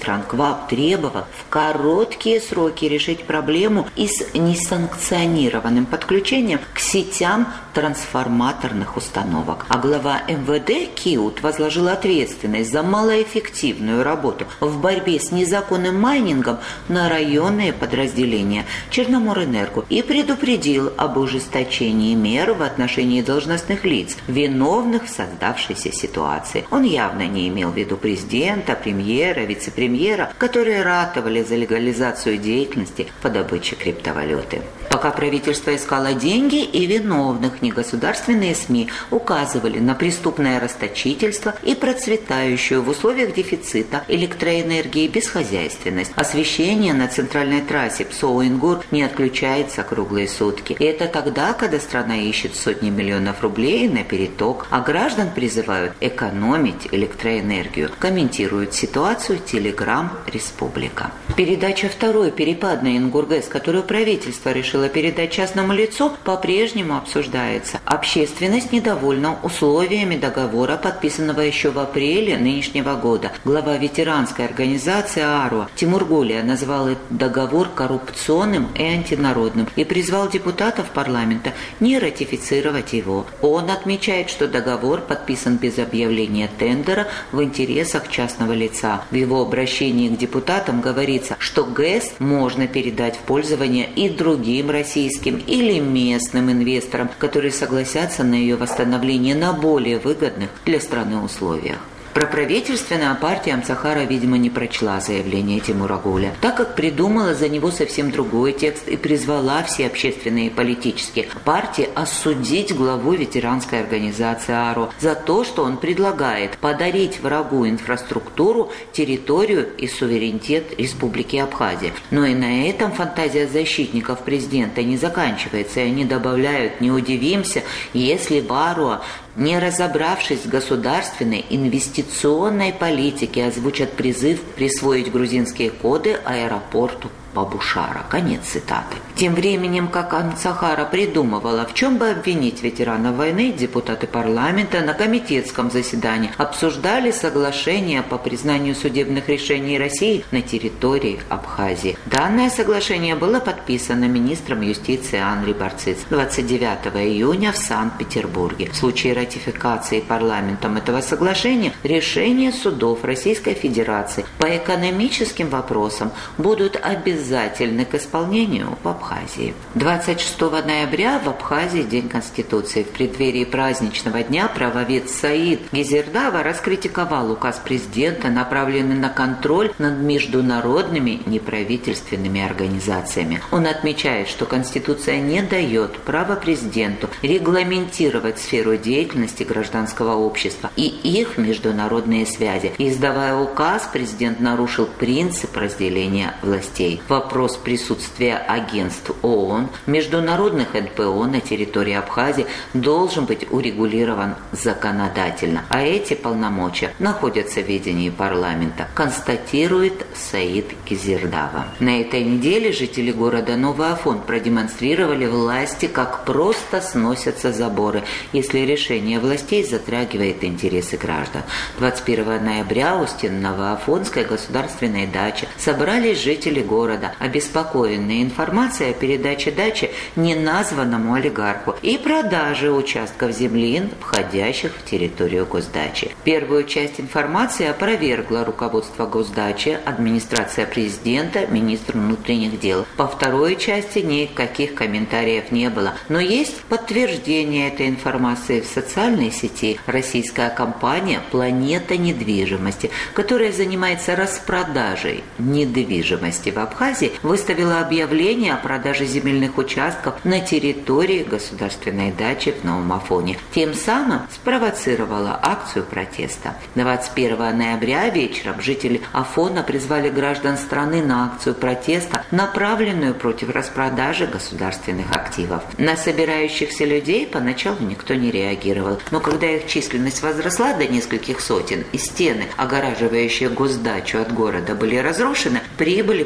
стран КВАП требовал в короткие сроки решить проблему и с несанкционированным подключением к сетям трансформаторных установок. А глава эм вэ дэ Киут возложил ответственность за малоэффективную работу в борьбе с незаконным майнингом на районные подразделения Черноморэнерго и предупредил об ужесточении мер в отношении должностных лиц, виновных в создавшейся ситуации. Он явно не имел в виду президента, премьера, вице-премьера, которые ратовали за легализацию деятельности по добыче криптовалюты. Пока правительство искало деньги и виновных, негосударственные СМИ указывали на преступное расточительство и процветающую в условиях дефицита электроэнергии бесхозяйственность. Освещение на центральной трассе Псоу-Ингур не отключается круглые сутки. И это тогда, когда страна ищет сотни миллионов рублей на переток, а граждан призывают экономить электроэнергию. Комментирует ситуацию Телеграм Республика. Передача второй перепадной Ингургэс, которую правительство решило передать частному лицу, по-прежнему обсуждается. Общественность недовольна условиями договора, подписанного еще в апреле нынешнего года. Глава ветеранской организации АРО Тимур Гулия назвал этот договор коррупционным и антинародным и призвал депутатов парламента не ратифицировать его. Он отмечает, что договор подписан без объявления тендера в интересах частного лица. В его обращении к депутатам говорится, что ГЭС можно передать в пользование и другим российским или местным инвесторам, которые согласятся на ее восстановление на более выгодных для страны условиях. Проправительственная партия Амсахара, видимо, не прочла заявление Тимура Гуля, так как придумала за него совсем другой текст и призвала все общественные и политические партии осудить главу ветеранской организации АРО за то, что он предлагает подарить врагу инфраструктуру, территорию и суверенитет Республики Абхазия. Но и на этом фантазия защитников президента не заканчивается, и они добавляют: не удивимся, если в АРО, не разобравшись в государственной инвестиционной политике, озвучат призыв присвоить грузинские коды аэропорту Бабушара. Конец цитаты. Тем временем, как Амсахара придумывала, в чем бы обвинить ветеранов войны, депутаты парламента на комитетском заседании обсуждали соглашение по признанию судебных решений России на территории Абхазии. Данное соглашение было подписано министром юстиции Анри Барциц двадцать девятого июня в Санкт-Петербурге. В случае ратификации парламентом этого соглашения решения судов Российской Федерации по экономическим вопросам будут обязательны обязательны к исполнению в Абхазии. двадцать шестого ноября в Абхазии День Конституции. В преддверии праздничного дня правовед Саид Гизердава раскритиковал указ президента, направленный на контроль над международными неправительственными организациями. Он отмечает, что Конституция не дает права президенту регламентировать сферу деятельности гражданского общества и их международные связи. Издавая указ, президент нарушил принцип разделения властей. Вопрос присутствия агентств ООН, международных эн пэ о на территории Абхазии должен быть урегулирован законодательно, а эти полномочия находятся в ведении парламента, констатирует Саид Гизердава. На этой неделе жители города Новый Афон продемонстрировали власти, как просто сносятся заборы, если решение властей затрагивает интересы граждан. двадцать первого ноября у стен Новоафонской государственной дачи собрались жители города, обеспокоенные информацией о передаче дачи неназванному олигарху и продаже участков земли, входящих в территорию госдачи. Первую часть информации опровергла руководство госдачи, администрация президента, министр внутренних дел. По второй части никаких комментариев не было, но есть подтверждение этой информации в социальной сети. Российская компания «Планета недвижимости», которая занимается распродажей недвижимости в Абхазии, выставила объявление о продаже земельных участков на территории государственной дачи в Новом Афоне. Тем самым спровоцировала акцию протеста. двадцать первого ноября вечером жители Афона призвали граждан страны на акцию протеста, направленную против распродажи государственных активов. На собирающихся людей поначалу никто не реагировал, но когда их численность возросла до нескольких сотен и стены, огораживающие госдачу от города, были разрушены, прибыли подразделения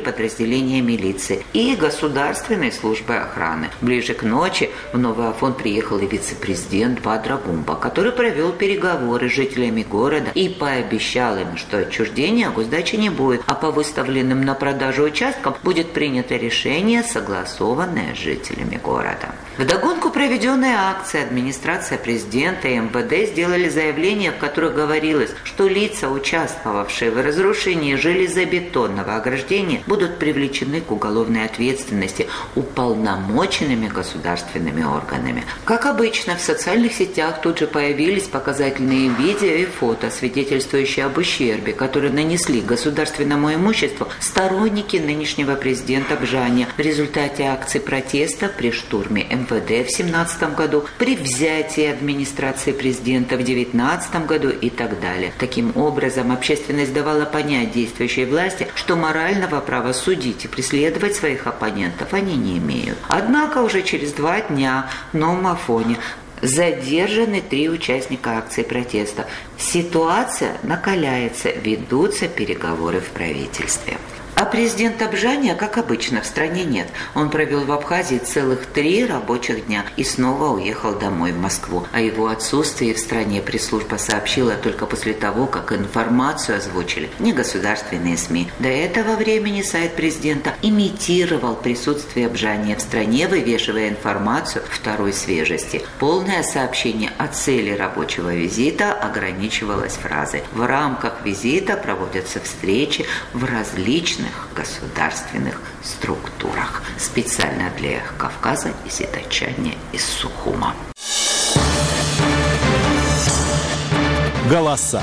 отделения милиции и Государственной службы охраны. Ближе к ночи в Новый Афон приехал и вице-президент Бадра Гумба, который провел переговоры с жителями города и пообещал им, что отчуждения госдачи не будет, а по выставленным на продажу участкам будет принято решение, согласованное с жителями города. Вдогонку проведенной акции администрация президента и эм вэ дэ сделали заявления, в которых говорилось, что лица, участвовавшие в разрушении железобетонного ограждения, будут привлечены к уголовной ответственности уполномоченными государственными органами. Как обычно, в социальных сетях тут же появились показательные видео и фото, свидетельствующие об ущербе, который нанесли государственному имуществу сторонники нынешнего президента Бжания в результате акций протеста при штурме эм вэ дэ в две тысячи семнадцатом году, при взятии администрации президента в две тысячи девятнадцатом году и так далее. Таким образом, общественность давала понять действующей власти, что морального права судить и преследовать своих оппонентов они не имеют. Однако уже через два дня в Новом Афоне задержаны три участника акции протеста. Ситуация накаляется, ведутся переговоры в правительстве. А президента Бжания, как обычно, в стране нет. Он провел в Абхазии целых три рабочих дня и снова уехал домой в Москву. О его отсутствии в стране пресс-служба сообщила только после того, как информацию озвучили негосударственные СМИ. До этого времени сайт президента имитировал присутствие Бжания в стране, вывешивая информацию второй свежести. Полное сообщение о цели рабочего визита ограничивалось фразой: в рамках визита проводятся встречи в различных государственных структурах. Специально для Эхо Кавказа из Итачания, из Сухума. Голоса.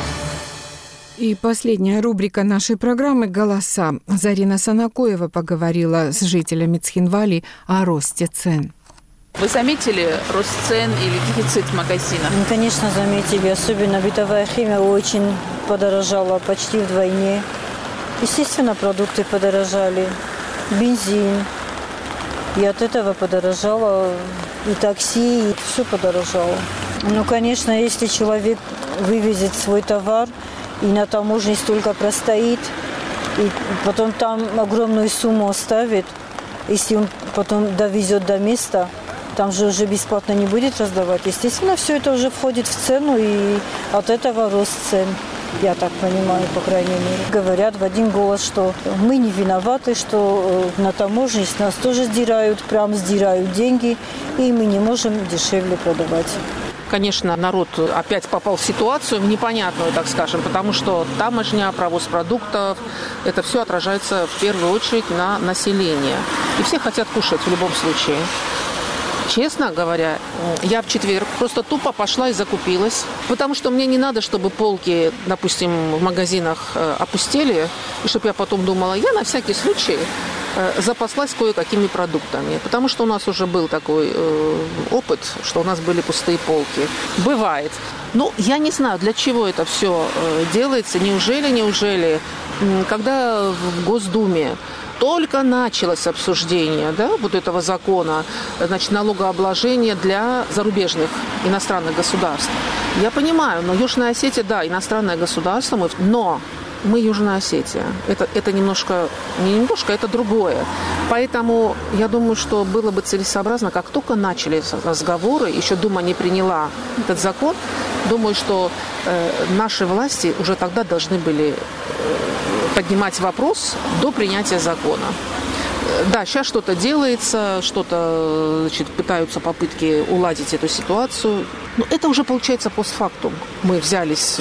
И последняя рубрика нашей программы «Голоса». Зарина Санакоева поговорила с жителями Цхинвали о росте цен. Вы заметили рост цен или дефицит в магазинах? Ну, конечно, заметили. Особенно бытовая химия очень подорожала, почти вдвойне. Естественно, продукты подорожали, бензин. И от этого подорожало и такси, и все подорожало. Ну, конечно, если человек вывезет свой товар и на таможне столько простоит, и потом там огромную сумму оставит, если он потом довезет до места, там же уже бесплатно не будет раздавать. Естественно, все это уже входит в цену, и от этого рост цен. Я так понимаю, по крайней мере. Говорят в один голос, что мы не виноваты, что на таможне с нас тоже сдирают, прям сдирают деньги, и мы не можем дешевле продавать. Конечно, народ опять попал в ситуацию, в непонятную, так скажем, потому что таможня, провоз продуктов, это все отражается в первую очередь на население. И все хотят кушать в любом случае. Честно говоря, я в четверг просто тупо пошла и закупилась, потому что мне не надо, чтобы полки, допустим, в магазинах опустели, и чтобы я потом думала, я на всякий случай запаслась кое-какими продуктами, потому что у нас уже был такой э, опыт, что у нас были пустые полки. Бывает. Ну, я не знаю, для чего это все э, делается. Неужели, неужели, когда в Госдуме только началось обсуждение, да, вот этого закона, значит, налогообложения для зарубежных иностранных государств. Я понимаю, но Южная Осетия, да, иностранное государство, мы, но мы Южная Осетия. Это, это немножко, не немножко, это другое. Поэтому я думаю, что было бы целесообразно, как только начали разговоры, еще Дума не приняла этот закон, думаю, что э, наши власти уже тогда должны были э, поднимать вопрос до принятия закона. Да, сейчас что-то делается, что-то, значит, пытаются попытки уладить эту ситуацию. Но это уже получается постфактум. Мы взялись,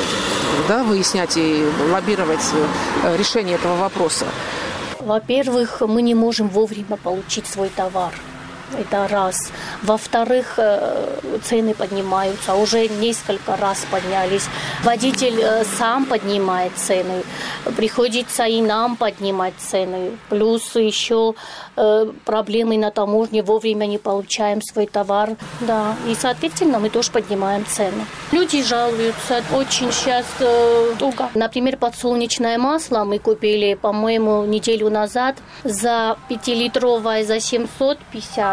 да, выяснять и лоббировать решение этого вопроса. Во-первых, мы не можем вовремя получить свой товар. Это раз. Во-вторых, цены поднимаются, уже несколько раз поднялись. Водитель сам поднимает цены, приходится и нам поднимать цены. Плюс еще проблемы на таможне, вовремя не получаем свой товар. Да, и, соответственно, мы тоже поднимаем цену. Люди жалуются, очень сейчас туго. Например, подсолнечное масло мы купили, по-моему, неделю назад за пятилитровое за семьсот пятьдесят.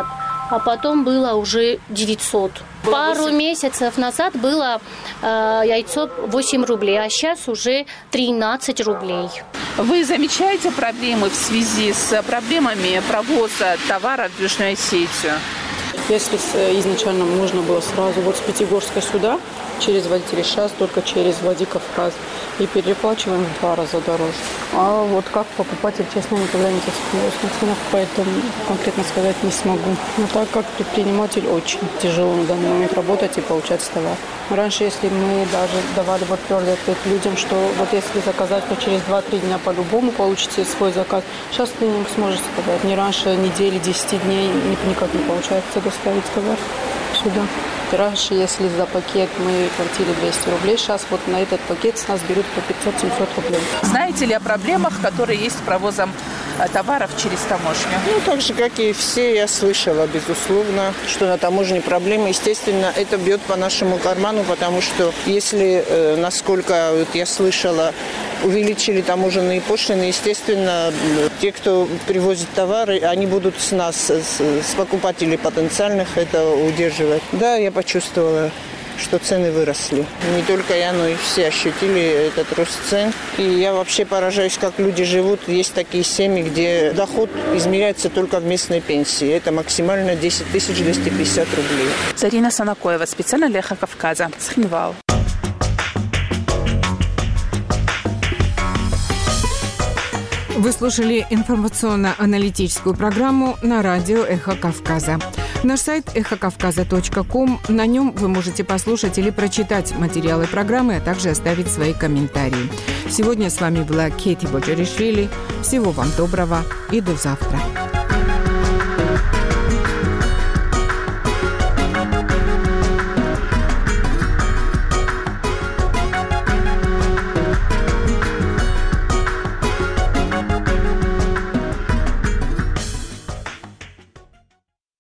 а потом было уже девятьсот. Было Пару восемь. Месяцев назад было э, яйцо восемь рублей, а сейчас уже тринадцать рублей. Вы замечаете проблемы в связи с проблемами провоза товара в Южную Осетию? Если изначально можно было сразу вот с Пятигорска сюда, через водителей, сейчас только через Владикавказ. И переплачиваем в два раза дороже. А вот как покупатель, честно, никогда не зацепилась на ценах, поэтому конкретно сказать не смогу. Но так как предприниматель, очень тяжело на данный момент работать и получать товар. Раньше, если мы даже давали вот твердый ответ людям, что вот если заказать, то через два-три дня по-любому получите свой заказ. Сейчас ты не сможешь сказать. Не раньше недели, десяти дней никак не получается доставить товар сюда. Раньше, если за пакет мы платили двести рублей, сейчас вот на этот пакет с нас берут по пятьсот-семьсот рублей. Знаете ли о проблемах, которые есть с провозом товаров через таможню? Ну, так же, как и все, я слышала, безусловно, что на таможне проблемы. Естественно, это бьет по нашему карману, потому что если, э, насколько вот я слышала, увеличили таможенные пошлины, естественно, те, кто привозит товары, они будут с нас, с, с покупателей потенциальных, это удерживать. Да, я почувствовала, что цены выросли. Не только я, но и все ощутили этот рост цен. И я вообще поражаюсь, как люди живут. Есть такие семьи, где доход измеряется только в местной пенсии. Это максимально десять тысяч двести пятьдесят рублей. Зарина Санакоева, специально для Эхо Кавказа, Цхинвал. Вы слушали информационно-аналитическую программу на радио «Эхо Кавказа». Наш сайт эхо кавказа точка ком. На нем вы можете послушать или прочитать материалы программы, а также оставить свои комментарии. Сегодня с вами была Кейти Боджаришвили. Всего вам доброго и до завтра.